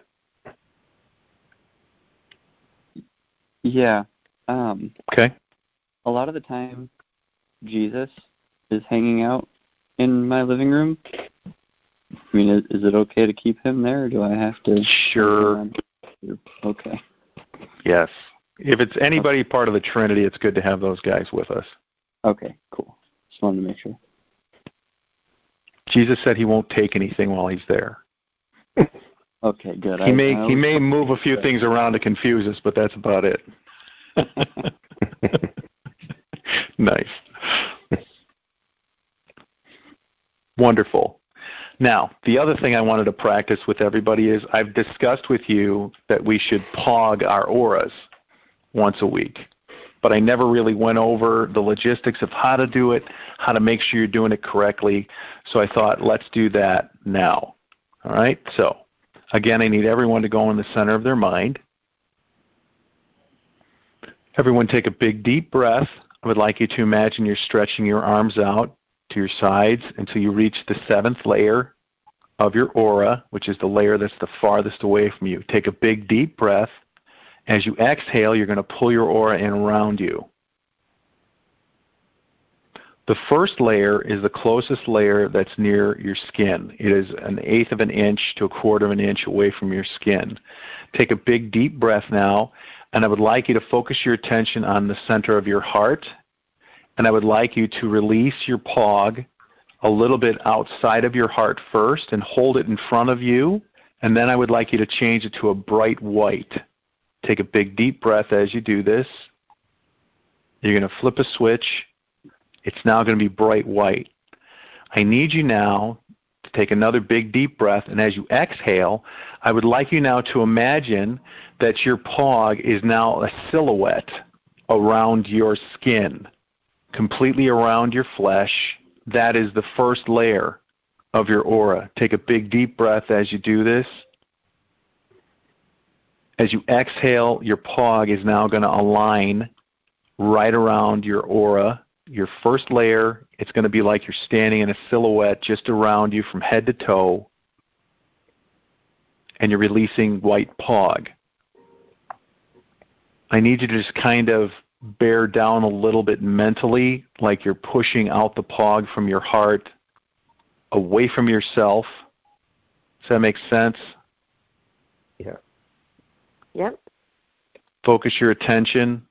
Yeah. Um, Okay. a lot of the time, Jesus is hanging out in my living room. I mean, is, is it okay to keep him there, or do I have to? Sure. Okay. Yes. If it's anybody part of the Trinity, it's good to have those guys with us. Okay, cool. Just wanted to make sure. Jesus said he won't take anything while he's there. Okay, good. He I, may I he may always- move a few things around to confuse us, but that's about it. Nice. Wonderful. Now, the other thing I wanted to practice with everybody is I've discussed with you that we should pog our auras once a week. But I never really went over the logistics of how to do it, how to make sure you're doing it correctly. So I thought, let's do that now. All right? So, again, I need everyone to go in the center of their mind. Everyone take a big, deep breath. I would like you to imagine you're stretching your arms out to your sides until you reach the seventh layer of your aura, which is the layer that's the farthest away from you. Take a big, deep breath. As you exhale, you're going to pull your aura in around you. The first layer is the closest layer that's near your skin. It is an eighth of an inch to a quarter of an inch away from your skin. Take a big, deep breath now, and I would like you to focus your attention on the center of your heart, and I would like you to release your P O G a little bit outside of your heart first and hold it in front of you, and then I would like you to change it to a bright white. Take a big, deep breath as you do this. You're going to flip a switch. It's now going to be bright white. I need you now to take another big, deep breath, and as you exhale, I would like you now to imagine that your P O G is now a silhouette around your skin, completely around your flesh. That is the first layer of your aura. Take a big, deep breath as you do this. As you exhale, your P O G is now going to align right around your aura. Your first layer, it's going to be like you're standing in a silhouette just around you from head to toe, and you're releasing white P O G. I need you to just kind of bear down a little bit mentally, like you're pushing out the P O G from your heart, away from yourself. Does that make sense? Yeah. Yep. Focus your attention.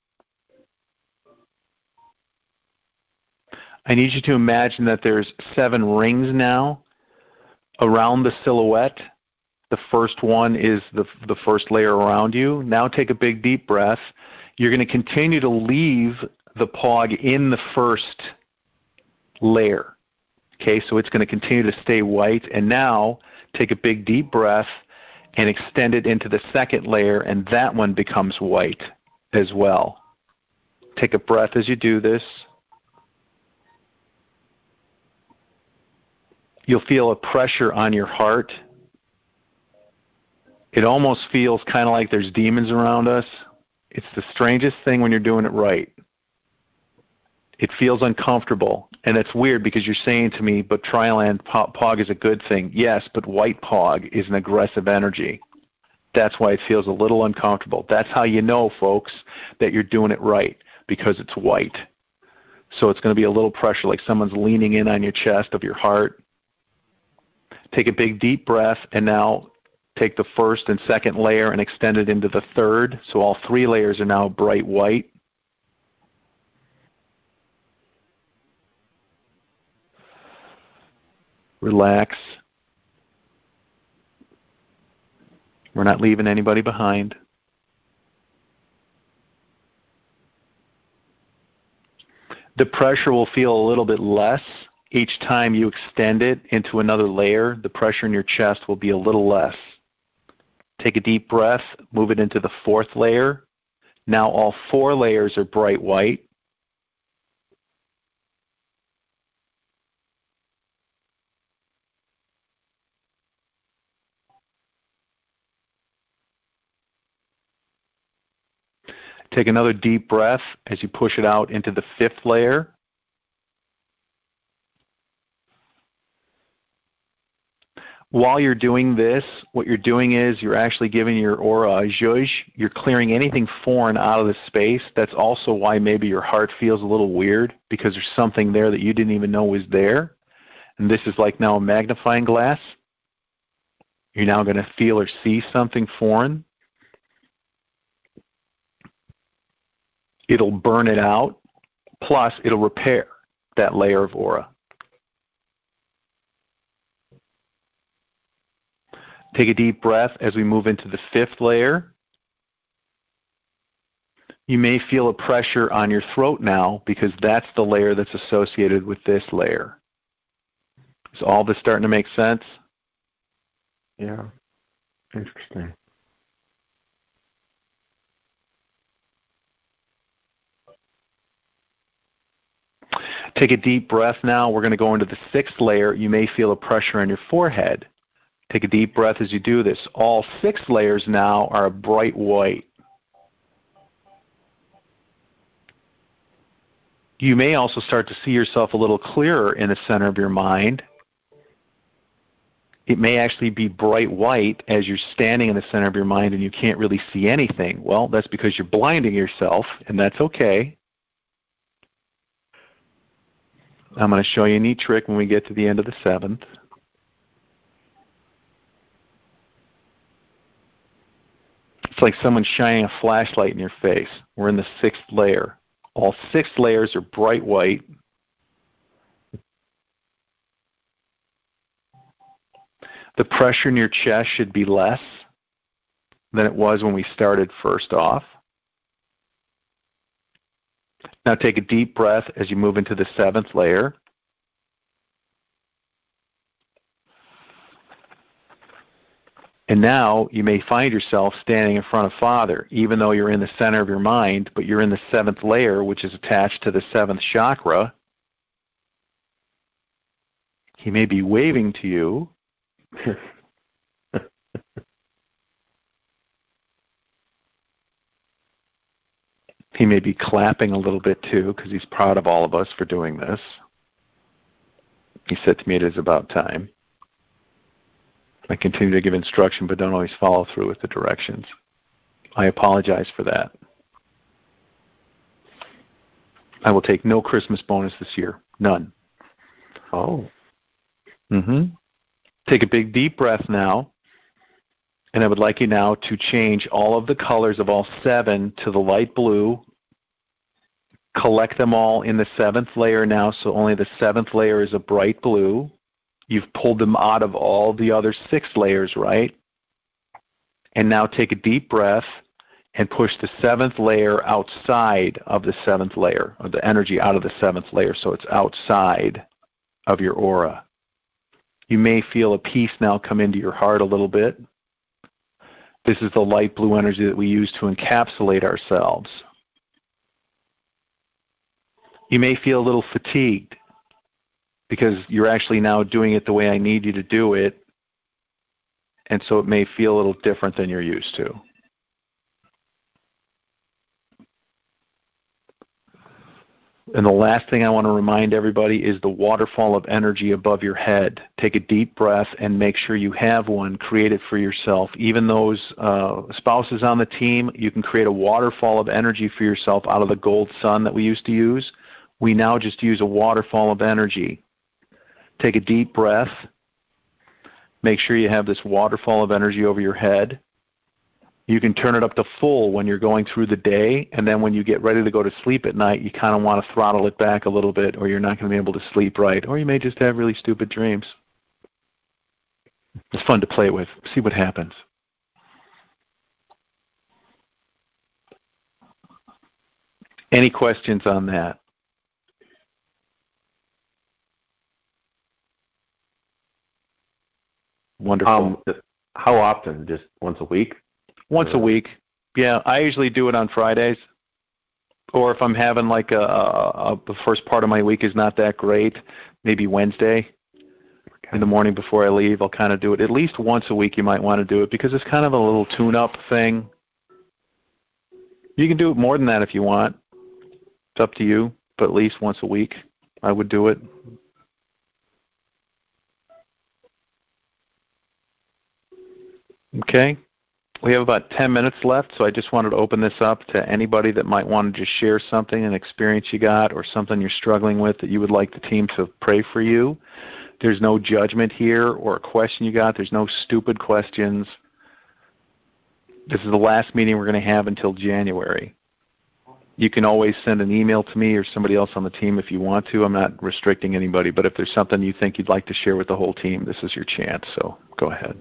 I need you to imagine that there's seven rings now around the silhouette. The first one is the, the first layer around you. Now take a big, deep breath. You're going to continue to leave the P O G in the first layer. Okay, so it's going to continue to stay white. And now take a big, deep breath and extend it into the second layer, and that one becomes white as well. Take a breath as you do this. You'll feel a pressure on your heart. It almost feels kind of like there's demons around us. It's the strangest thing when you're doing it right. It feels uncomfortable, and it's weird because you're saying to me, but Triland P O G is a good thing. Yes, but white P O G is an aggressive energy. That's why it feels a little uncomfortable. That's how you know, folks, that you're doing it right, because it's white. So it's going to be a little pressure, like someone's leaning in on your chest of your heart. Take a big, deep breath, and now take the first and second layer and extend it into the third. So all three layers are now bright white. Relax. We're not leaving anybody behind. The pressure will feel a little bit less. Each time you extend it into another layer, the pressure in your chest will be a little less. Take a deep breath, move it into the fourth layer. Now all four layers are bright white. Take another deep breath as you push it out into the fifth layer. While you're doing this, what you're doing is you're actually giving your aura a zhuzh. You're clearing anything foreign out of the space. That's also why maybe your heart feels a little weird, because there's something there that you didn't even know was there. And this is like now a magnifying glass. You're now going to feel or see something foreign. It'll burn it out, plus it'll repair that layer of aura. Take a deep breath as we move into the fifth layer. You may feel a pressure on your throat now, because that's the layer that's associated with this layer. Is all this starting to make sense? Yeah. Interesting. Take a deep breath now. We're going to go into the sixth layer. You may feel a pressure on your forehead. Take a deep breath as you do this. All six layers now are a bright white. You may also start to see yourself a little clearer in the center of your mind. It may actually be bright white as you're standing in the center of your mind and you can't really see anything. Well, that's because you're blinding yourself, and that's okay. I'm going to show you a neat trick when we get to the end of the seventh. It's like someone shining a flashlight in your face. We're in the sixth layer. All six layers are bright white. The pressure in your chest should be less than it was when we started first off. Now take a deep breath as you move into the seventh layer. And now you may find yourself standing in front of Father, even though you're in the center of your mind, but you're in the seventh layer, which is attached to the seventh chakra. He may be waving to you. He may be clapping a little bit too, because he's proud of all of us for doing this. He said to me, it is about time. I continue to give instruction, but don't always follow through with the directions. I apologize for that. I will take no Christmas bonus this year. None. Oh. Mm-hmm. Take a big deep breath now. And I would like you now to change all of the colors of all seven to the light blue. Collect them all in the seventh layer now, so only the seventh layer is a bright blue. You've pulled them out of all the other six layers, right? And now take a deep breath and push the seventh layer outside of the seventh layer, or the energy out of the seventh layer, so it's outside of your aura. You may feel a peace now come into your heart a little bit. This is the light blue energy that we use to encapsulate ourselves. You may feel a little fatigued because you're actually now doing it the way I need you to do it, and so it may feel a little different than you're used to. And the last thing I want to remind everybody is the waterfall of energy above your head. Take a deep breath and make sure you have one. Create it for yourself. Even those uh, spouses on the team, you can create a waterfall of energy for yourself out of the gold sun that we used to use. We now just use a waterfall of energy. Take a deep breath. Make sure you have this waterfall of energy over your head. You can turn it up to full when you're going through the day, and then when you get ready to go to sleep at night, you kind of want to throttle it back a little bit, or you're not going to be able to sleep right, or you may just have really stupid dreams. It's fun to play with. See what happens. Any questions on that? Wonderful. Um, how often? Just once a week? Once a week. Yeah, I usually do it on Fridays. Or if I'm having like a, a, a the first part of my week is not that great, maybe Wednesday okay. in the morning before I leave, I'll kind of do it. At least once a week you might want to do it because it's kind of a little tune-up thing. You can do it more than that if you want. It's up to you, but at least once a week I would do it. Okay. We have about ten minutes left, so I just wanted to open this up to anybody that might want to just share something, an experience you got or something you're struggling with that you would like the team to pray for you. There's no judgment here or a question you got. There's no stupid questions. This is the last meeting we're going to have until January. You can always send an email to me or somebody else on the team if you want to. I'm not restricting anybody, but if there's something you think you'd like to share with the whole team, this is your chance, so go ahead.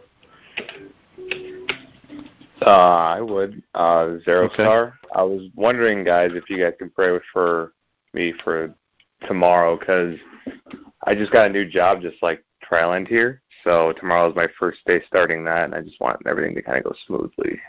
Uh, I would. Uh, Zero okay. Star. I was wondering, guys, if you guys can pray for me for tomorrow, because I just got a new job just like Trial End here. So tomorrow is my first day starting that, and I just want everything to kind of go smoothly.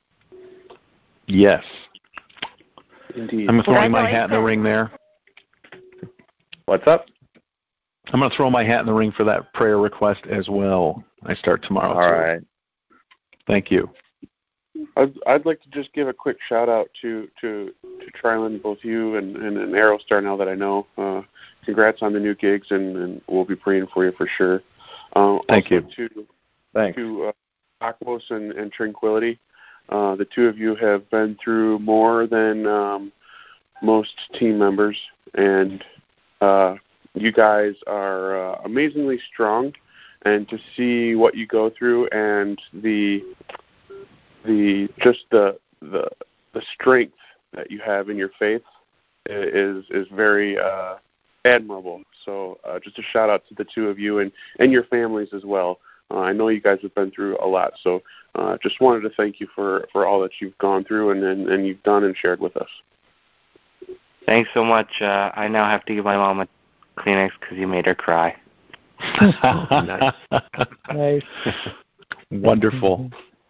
Yes. Indeed. I'm throwing my hat in the ring there. What's up? I'm going to throw my hat in the ring for that prayer request as well. I start tomorrow. All too. right. Thank you. I'd, I'd like to just give a quick shout out to to to Trilon, both you and, and, and Aerostar. Now that I know, uh, congrats on the new gigs, and, and we'll be praying for you for sure. Um, Thank also you. To, Thanks. to uh, Aquos and, and Tranquility, uh, the two of you have been through more than um, most team members, and uh, you guys are uh, amazingly strong. And to see what you go through and the the just the the the strength that you have in your faith is is very uh, admirable. So uh, just a shout out to the two of you and, and your families as well. Uh, I know you guys have been through a lot, so uh, just wanted to thank you for, for all that you've gone through and, and, and you've done and shared with us. Thanks so much. Uh, I now have to give my mom a Kleenex because you made her cry. Nice. Nice. Wonderful.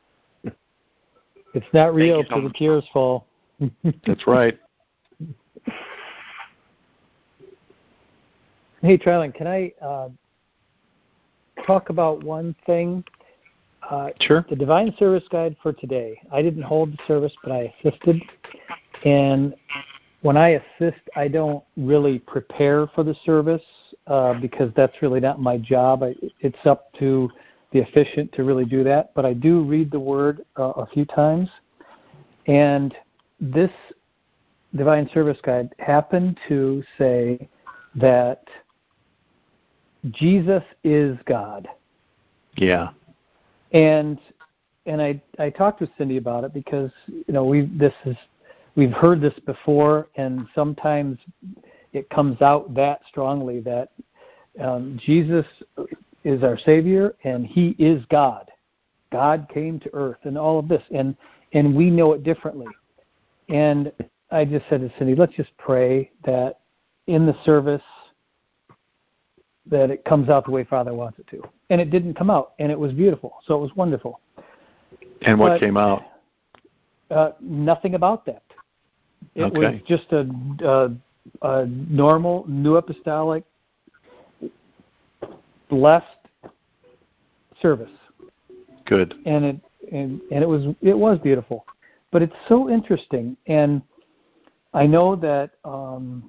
It's not real so till the much. tears fall. That's right. Hey, Trilon, can I uh, talk about one thing? Uh, Sure. The Divine Service Guide for today. I didn't hold the service, but I assisted. And when I assist, I don't really prepare for the service uh, because that's really not my job. I, it's up to the officiant to really do that. But I do read the Word uh, a few times. And this Divine Service Guide happened to say that Jesus is God. Yeah. And and I I talked with Cindy about it because you know we this is we've heard this before, and sometimes it comes out that strongly that um, Jesus is our Savior and He is God. God came to earth and all of this, and and we know it differently. And I just said to Cindy, let's just pray that in the service that it comes out the way Father wants it to. And it didn't come out, and it was beautiful. So it was wonderful. And what But, came out? Uh, nothing about that. It Okay. was just a, a, a normal, new apostolic, blessed service. Good. And it and, and it was it was beautiful. But it's so interesting, and I know that um,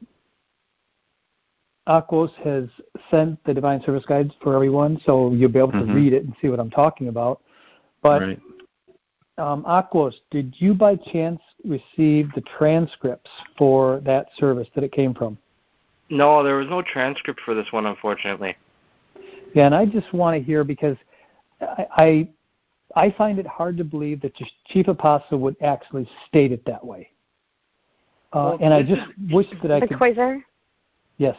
Aquos has sent the Divine Service Guides for everyone, so you'll be able to Mm-hmm. read it and see what I'm talking about. But right. um, Aquos, did you by chance receive the transcripts for that service that it came from? No, there was no transcript for this one, unfortunately. Yeah, and I just want to hear because I, I I find it hard to believe that the chief apostle would actually state it that way. Uh, Well, and I this just wish that I could. Quasar, Yes.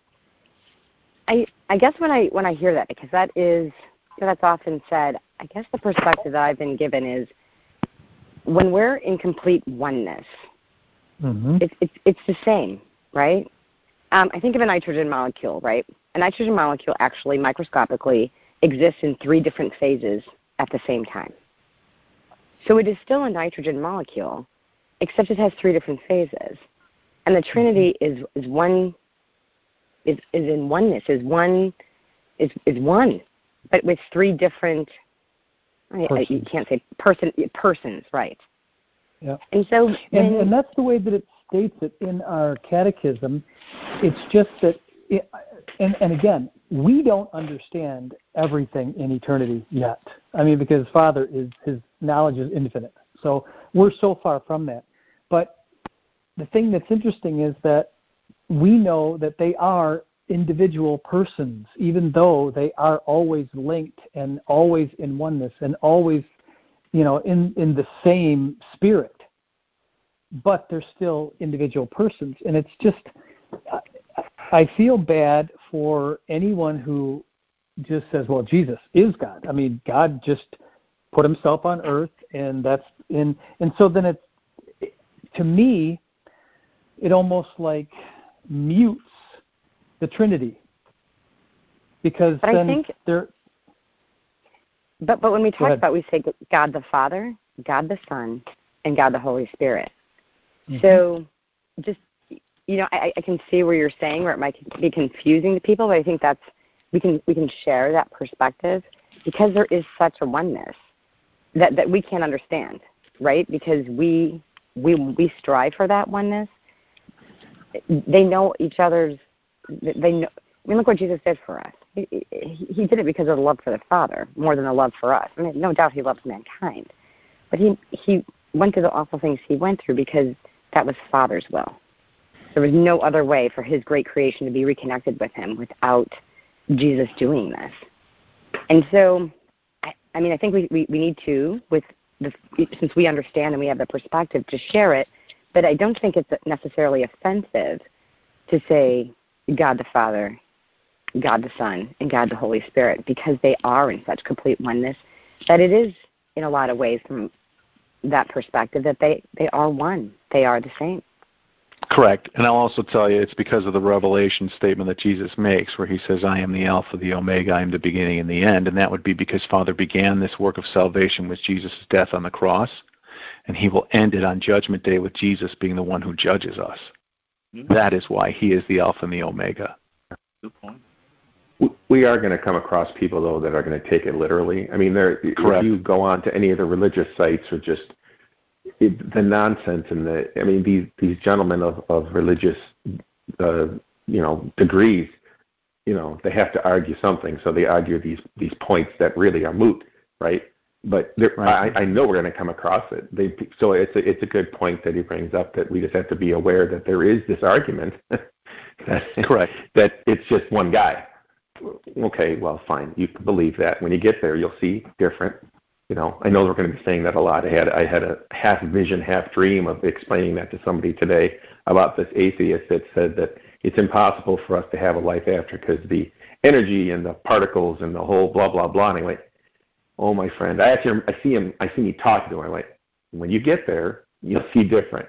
I I guess when I when I hear that, because that is that's often said, I guess the perspective that I've been given is when we're in complete oneness, Mm-hmm. it's it's it's the same, right? Um, I think of a nitrogen molecule, right? A nitrogen molecule actually microscopically exists in three different phases at the same time. So it is still a nitrogen molecule, except it has three different phases. And the Trinity is, is one is, is in oneness, is one is is one, but with three different I, I, you can't say person persons, right? Yeah. And so when, And, and that's the way that it states it in our catechism. It's just that, it, and, and again, we don't understand everything in eternity yet. I mean, because Father is, his knowledge is infinite. So we're so far from that. But the thing that's interesting is that we know that they are individual persons, even though they are always linked and always in oneness and always, you know, in, in the same spirit. But they're still individual persons. And it's just, I feel bad for anyone who just says, well, Jesus is God. I mean, God just put himself on earth, and that's in, and so then it's, to me, it almost like mutes the Trinity. Because but then I think, they're... But, but when we Go talk ahead. about, we say God the Father, God the Son, and God the Holy Spirit. Mm-hmm. So just, you know, I, I can see where you're saying where it might be confusing to people, but I think that's, we can we can share that perspective because there is such a oneness. that that we can't understand, right? Because we we we strive for that oneness. They know each other's. They know. I mean, look what Jesus did for us. He, he, he did it because of the love for the Father, more than the love for us. I mean, no doubt he loves mankind, but he he went through the awful things he went through because that was Father's will. There was no other way for his great creation to be reconnected with him without Jesus doing this. And so, I, I mean, I think we, we, we need to, with the, since we understand and we have the perspective, to share it, but I don't think it's necessarily offensive to say God the Father, God the Son, and God the Holy Spirit, because they are in such complete oneness that it is, in a lot of ways, from that perspective, that they, they are one. They are the same. Correct. And I'll also tell you it's because of the revelation statement that Jesus makes where he says, I am the Alpha, the Omega, I am the beginning and the end. And that would be because Father began this work of salvation with Jesus' death on the cross, and he will end it on Judgment Day with Jesus being the one who judges us. Mm-hmm. That is why he is the Alpha and the Omega. Good point. We are going to come across people, though, that are going to take it literally. I mean, if you go on to any of the religious sites or just it, the nonsense and the, I mean, these these gentlemen of, of religious, uh, you know, degrees, you know, they have to argue something, so they argue these these points that really are moot, right? But right. I, I know we're going to come across it. They, so it's a, it's a good point that he brings up, that we just have to be aware that there is this argument that, correct, that it's just one guy. Okay, well, fine. You can believe that. When you get there, you'll see different. You know, I know we're going to be saying that a lot. I had I had a half vision, half dream of explaining that to somebody today about this atheist that said that it's impossible for us to have a life after because the energy and the particles and the whole blah blah blah. And I went, oh my friend, I actually I see him. I see me talking to him. I went, when you get there, you'll see different.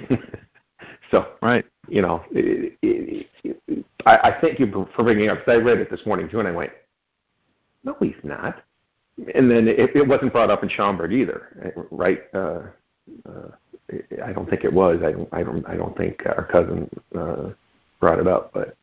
So right, you know, it, it, it, I, I thank you for bringing it up, because I read it this morning too, and I went, no, he's not. And then it, it wasn't brought up in Schaumburg either, right? Uh, uh, I don't think it was. I don't. I don't. I don't think our cousin uh, brought it up, but.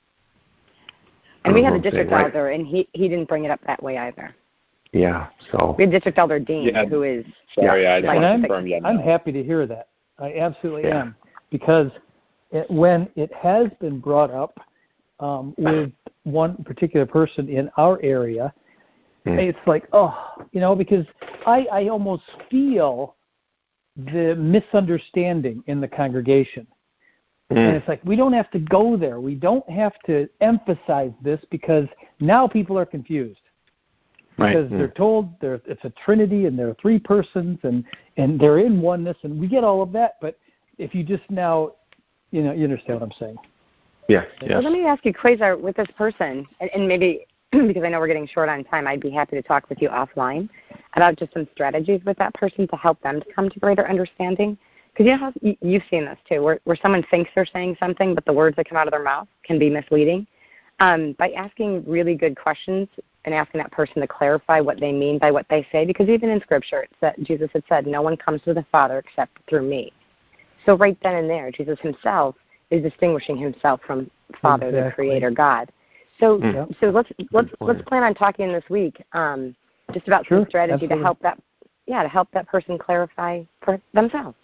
And we had a district saying, elder, right? and he he didn't bring it up that way either. Yeah. So. We have District Elder Dean, yeah. who is. Sorry, yeah, I and I'm, I'm happy to hear that. I absolutely yeah. am, because it, when it has been brought up um, with one particular person in our area, mm. it's like, oh, you know, because I, I almost feel the misunderstanding in the congregation. Mm. And it's like, we don't have to go there. We don't have to emphasize this, because now people are confused. Because right. they're told there it's a Trinity and there are three persons and, and they're in oneness, and we get all of that. But if you just now, you know, you understand what I'm saying. Yeah. Yes. Well, let me ask you, Quasar, with this person, and, and maybe because I know we're getting short on time, I'd be happy to talk with you offline about just some strategies with that person to help them to come to greater understanding. Because you know how you've seen this too, where, where someone thinks they're saying something, but the words that come out of their mouth can be misleading. Um, by asking really good questions and asking that person to clarify what they mean by what they say, because even in Scripture, it's that Jesus had said, no one comes to the Father except through me. So right then and there, Jesus himself is distinguishing himself from Father, exactly. the Creator God. So mm-hmm. so let's let's let's plan on talking this week um, just about sure, some strategy absolutely. to help that yeah to help that person clarify for themselves.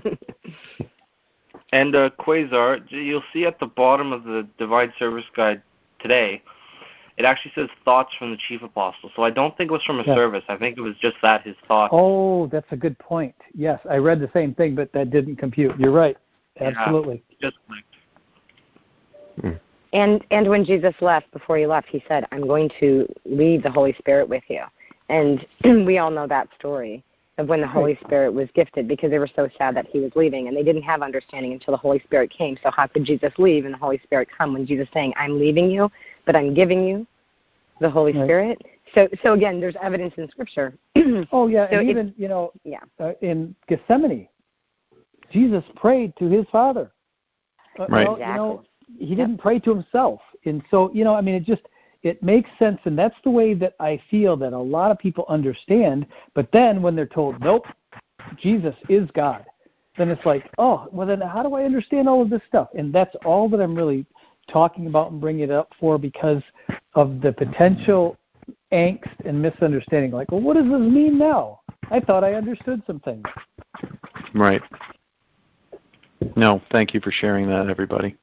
And uh, Quasar, you'll see at the bottom of the Divine Service Guide today, it actually says thoughts from the Chief Apostle. So I don't think it was from a yeah. service. I think it was just that, his thoughts. Oh, that's a good point. Yes, I read the same thing, but that didn't compute. You're right. Absolutely. Yeah, just like. Mm. And and when Jesus left, before he left, he said, I'm going to leave the Holy Spirit with you. And we all know that story of when the Holy Spirit was gifted, because they were so sad that he was leaving, and they didn't have understanding until the Holy Spirit came. So how could Jesus leave and the Holy Spirit come when Jesus is saying, I'm leaving you, but I'm giving you the Holy right. Spirit? So, so again, there's evidence in Scripture. oh, yeah, so and even, you know, yeah. uh, in Gethsemane, Jesus prayed to his Father. Uh, right. Well, exactly. You know, he didn't pray to himself. And so, you know, I mean, it just, it makes sense, and that's the way that I feel that a lot of people understand. But then when they're told, nope, Jesus is God, then it's like, oh, well, then how do I understand all of this stuff? And that's all that I'm really talking about and bringing it up for, because of the potential angst and misunderstanding. Like, well, what does this mean now? I thought I understood some things. Right. No, thank you for sharing that, everybody.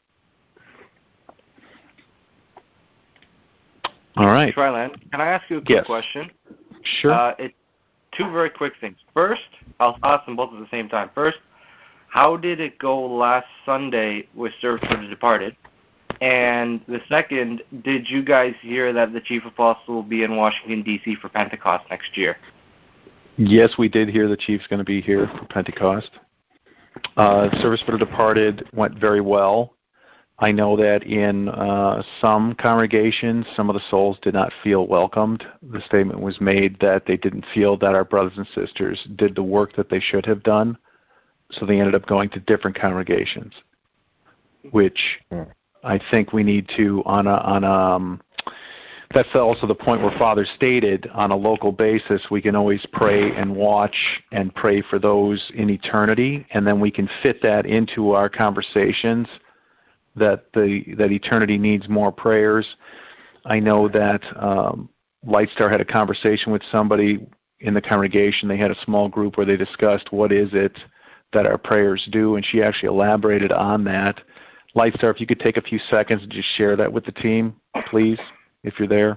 All right. Tryland, can I ask you a quick yes. question? Sure. Uh, it, two very quick things. First, I'll ask them both at the same time. First, how did it go last Sunday with Service for the Departed? And the second, did you guys hear that the Chief Apostle will be in Washington, D C for Pentecost next year? Yes, we did hear the Chief's going to be here for Pentecost. Uh, Service for the Departed went very well. I know that in uh, some congregations, some of the souls did not feel welcomed. The statement was made that they didn't feel that our brothers and sisters did the work that they should have done, so they ended up going to different congregations, which I think we need to, on a, on a, um, that's also the point where Father stated, on a local basis, we can always pray and watch and pray for those in eternity, and then we can fit that into our conversations, that the that eternity needs more prayers. I know that um, Lightstar had a conversation with somebody in the congregation. They had a small group where they discussed what is it that our prayers do, and she actually elaborated on that. Lightstar, if you could take a few seconds and just share that with the team, please, if you're there.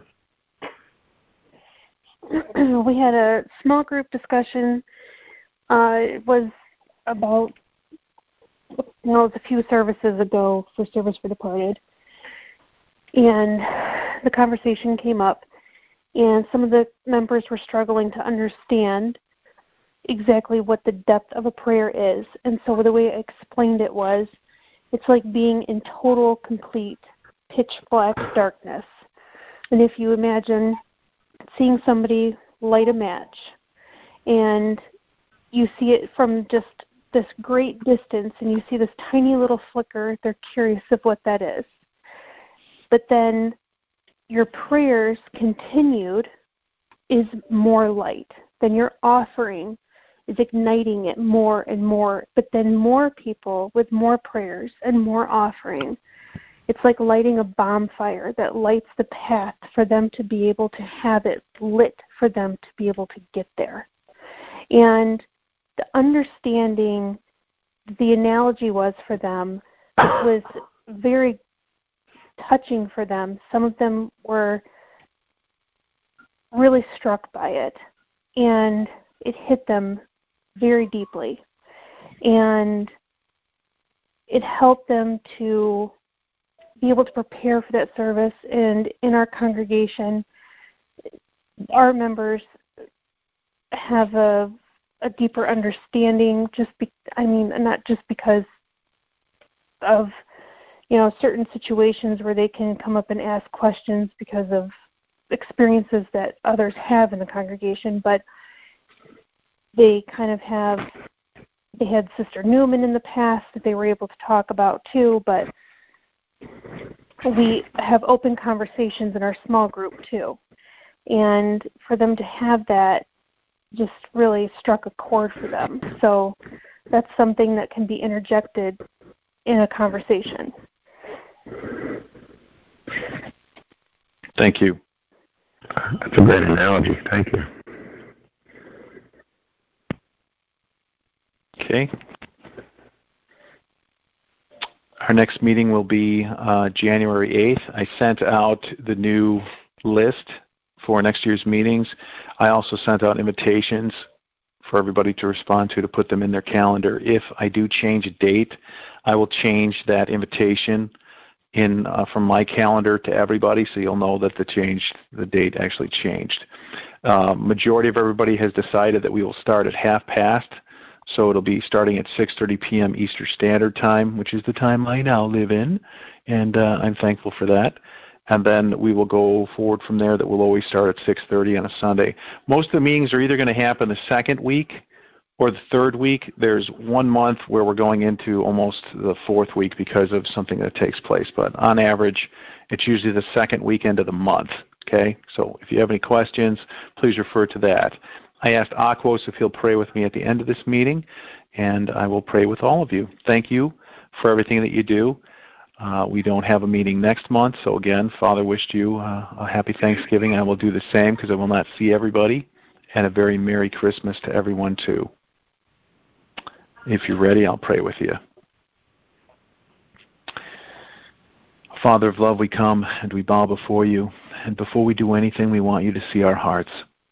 We had a small group discussion. Uh, it was about You know, it was a few services ago for Service for Departed. And the conversation came up, and some of the members were struggling to understand exactly what the depth of a prayer is. And so the way I explained it was, it's like being in total, complete, pitch black darkness. And if you imagine seeing somebody light a match, and you see it from just this great distance, and you see this tiny little flicker, they're curious of what that is. But then your prayers continued is more light. Then your offering is igniting it more and more. But then more people with more prayers and more offering. It's like lighting a bonfire that lights the path for them to be able to have it lit for them to be able to get there. And the understanding, the analogy was for them, was very touching for them. Some of them were really struck by it, and it hit them very deeply. And it helped them to be able to prepare for that service. And in our congregation, our members have a a deeper understanding, just be, I mean, not just because of, you know, certain situations where they can come up and ask questions because of experiences that others have in the congregation, but they kind of have, they had Sister Newman in the past that they were able to talk about too, but we have open conversations in our small group too. And for them to have that just really struck a chord for them. So that's something that can be interjected in a conversation. Thank you. That's a great analogy. Thank you. Okay. Our next meeting will be uh, January eighth. I sent out the new list for next year's meetings. I also sent out invitations for everybody to respond to, to put them in their calendar. If I do change a date, I will change that invitation in uh, from my calendar to everybody, so you'll know that the change, the date actually changed. Uh, majority of everybody has decided that we will start at half past, so it'll be starting at six thirty p.m. Eastern Standard Time, which is the time I now live in, and uh, I'm thankful for that. And then we will go forward from there. That will always start at six thirty on a Sunday. Most of the meetings are either going to happen the second week or the third week. There's one month where we're going into almost the fourth week because of something that takes place. But on average, it's usually the second weekend of the month. Okay? So if you have any questions, please refer to that. I asked Akvos if he'll pray with me at the end of this meeting, and I will pray with all of you. Thank you for everything that you do. Uh, we don't have a meeting next month, so again, Father wished you uh, a happy Thanksgiving. I will do the same because I will not see everybody. and a very Merry Christmas to everyone too. If you're ready, I'll pray with you. Father of love, we come and we bow before you. And before we do anything, we want you to see our hearts.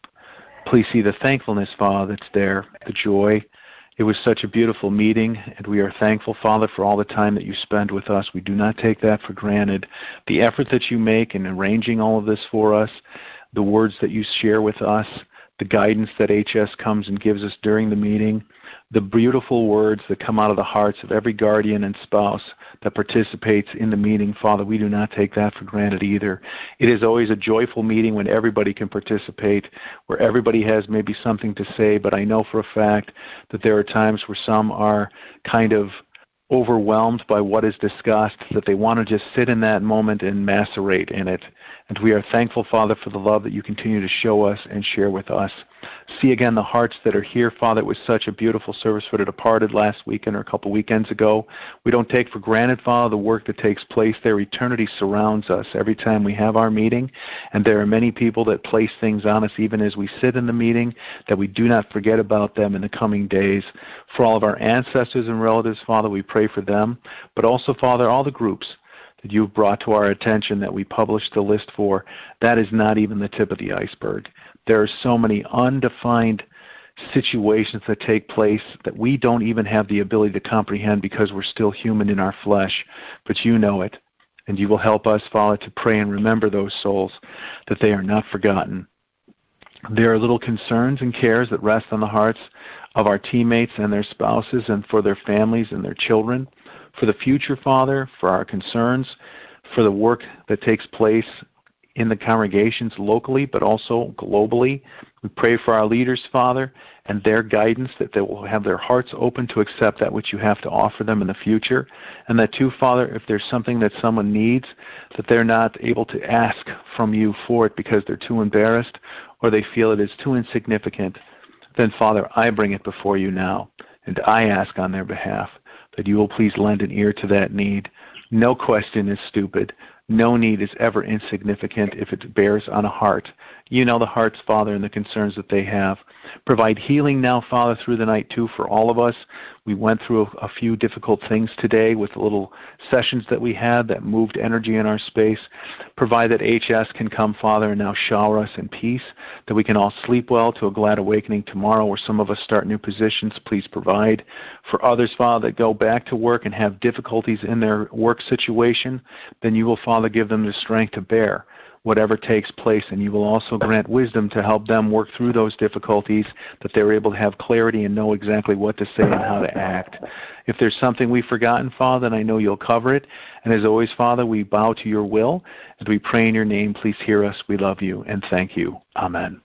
Please see the thankfulness, Father, that's there, the joy. It was such a beautiful meeting, and we are thankful, Father, for all the time that you spend with us. We do not take that for granted. The effort that you make in arranging all of this for us, the words that you share with us, the guidance that H S comes and gives us during the meeting, the beautiful words that come out of the hearts of every guardian and spouse that participates in the meeting, Father, we do not take that for granted either. It is always a joyful meeting when everybody can participate, where everybody has maybe something to say, but I know for a fact that there are times where some are kind of overwhelmed by what is discussed, that they want to just sit in that moment and macerate in it. And we are thankful, Father, for the love that you continue to show us and share with us. See again the hearts that are here, Father. It was such a beautiful service for the departed last weekend or a couple weekends ago. We don't take for granted, Father, the work that takes place there. Eternity surrounds us every time we have our meeting, and there are many people that place things on us even as we sit in the meeting, that we do not forget about them in the coming days. For all of our ancestors and relatives, Father, we pray for them, but also, Father, all the groups that you've brought to our attention that we published the list for. That is not even the tip of the iceberg. There are so many undefined situations that take place that we don't even have the ability to comprehend because we're still human in our flesh, but you know it, and you will help us, Father, to pray and remember those souls, that they are not forgotten. There are little concerns and cares that rest on the hearts of our teammates and their spouses and for their families and their children, for the future, Father, for our concerns, for the work that takes place in the congregations locally but also globally. We pray for our leaders, Father, and their guidance, that they will have their hearts open to accept that which you have to offer them in the future, and that too, Father, if there's something that someone needs, that they're not able to ask from you for it because they're too embarrassed or they feel it is too insignificant, then, Father, I bring it before you now, and I ask on their behalf that you will please lend an ear to that need. No question is stupid. No need is ever insignificant if it bears on a heart. You know the hearts, Father, and the concerns that they have. Provide healing now, Father, through the night, too, for all of us. We went through a, a few difficult things today with the little sessions that we had that moved energy in our space. Provide that H S can come, Father, and now shower us in peace, that we can all sleep well to a glad awakening tomorrow where some of us start new positions. Please provide. For others, Father, that go back to work and have difficulties in their work situation, then you will, Father, give them the strength to bear whatever takes place, and you will also grant wisdom to help them work through those difficulties, that they're able to have clarity and know exactly what to say and how to act. If there's something we've forgotten, Father, then I know you'll cover it. And as always, Father, we bow to your will. As we pray in your name, please hear us. We love you and thank you. Amen.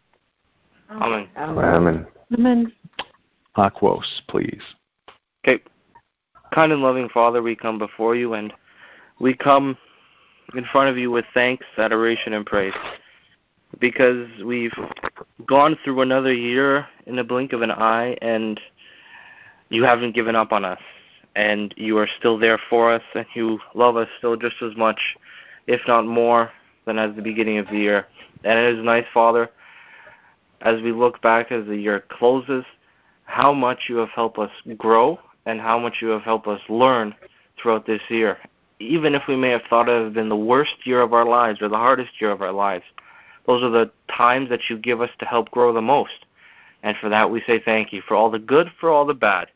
Amen. Amen. Amen. Aquos, please. Okay. Kind and loving Father, we come before you, and we come in front of you with thanks, adoration, and praise, because we've gone through another year in the blink of an eye, and you haven't given up on us, and you are still there for us, and you love us still just as much, if not more, than at the beginning of the year. And it is nice, Father, as we look back as the year closes, how much you have helped us grow and how much you have helped us learn throughout this year. Even if we may have thought it had been the worst year of our lives or the hardest year of our lives, those are the times that you give us to help grow the most. And for that we say thank you, for all the good, for all the bad.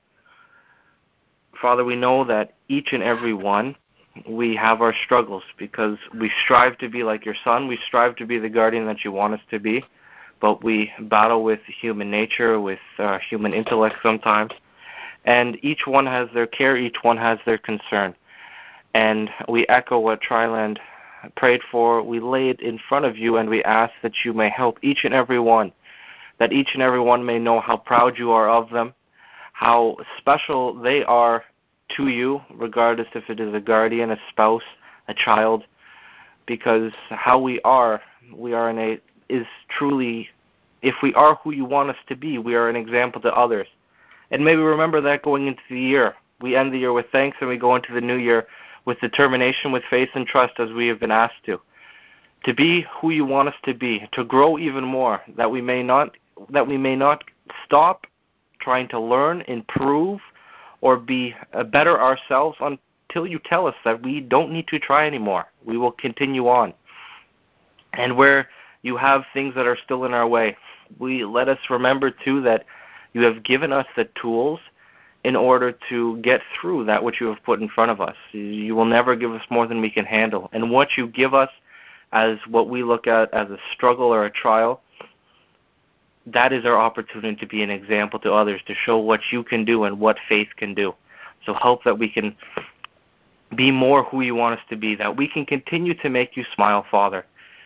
Father, we know that each and every one, we have our struggles because we strive to be like your Son. We strive to be the guardian that you want us to be, but we battle with human nature, with uh, human intellect sometimes. And each one has their care, each one has their concern. And we echo what Triland prayed for. We lay it in front of you, and we ask that you may help each and every one, that each and every one may know how proud you are of them, how special they are to you, regardless if it is a guardian, a spouse, a child, because how we are, we are in a, is truly, if we are who you want us to be, we are an example to others. And may we remember that going into the year. We end the year with thanks, and we go into the new year with determination, with faith and trust, as we have been asked to. To be who you want us to be, to grow even more, that we may not that we may not stop trying to learn, improve, or be better ourselves until you tell us that we don't need to try anymore. We will continue on. And where you have things that are still in our way, we let us remember too that you have given us the tools in order to get through that which you have put in front of us. You will never give us more than we can handle. And what you give us as what we look at as a struggle or a trial, that is our opportunity to be an example to others, to show what you can do and what faith can do. So help that we can be more who you want us to be, that we can continue to make you smile, Father.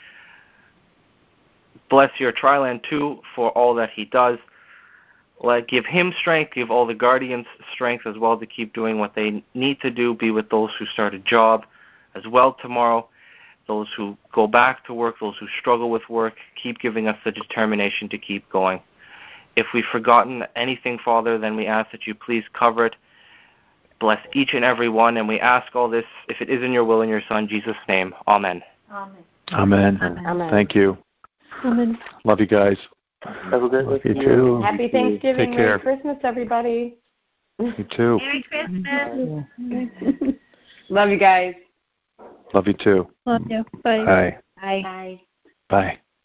Bless your Triland too for all that he does. Let give him strength, give all the guardians strength as well to keep doing what they need to do. Be with those who start a job as well tomorrow, those who go back to work, those who struggle with work. Keep giving us the determination to keep going. If we've forgotten anything, Father, then we ask that you please cover it. Bless each and every one, and we ask all this, if it is in your will, in your Son, Jesus' name. Amen. Amen. Amen. Amen. Thank you. Amen. Love you guys. Have a great Love week. you too. Happy Thanksgiving. Take care. Merry Christmas, everybody. You too. Merry Christmas. Love you guys. Love you too. Love you. Bye. Bye. Bye. Bye.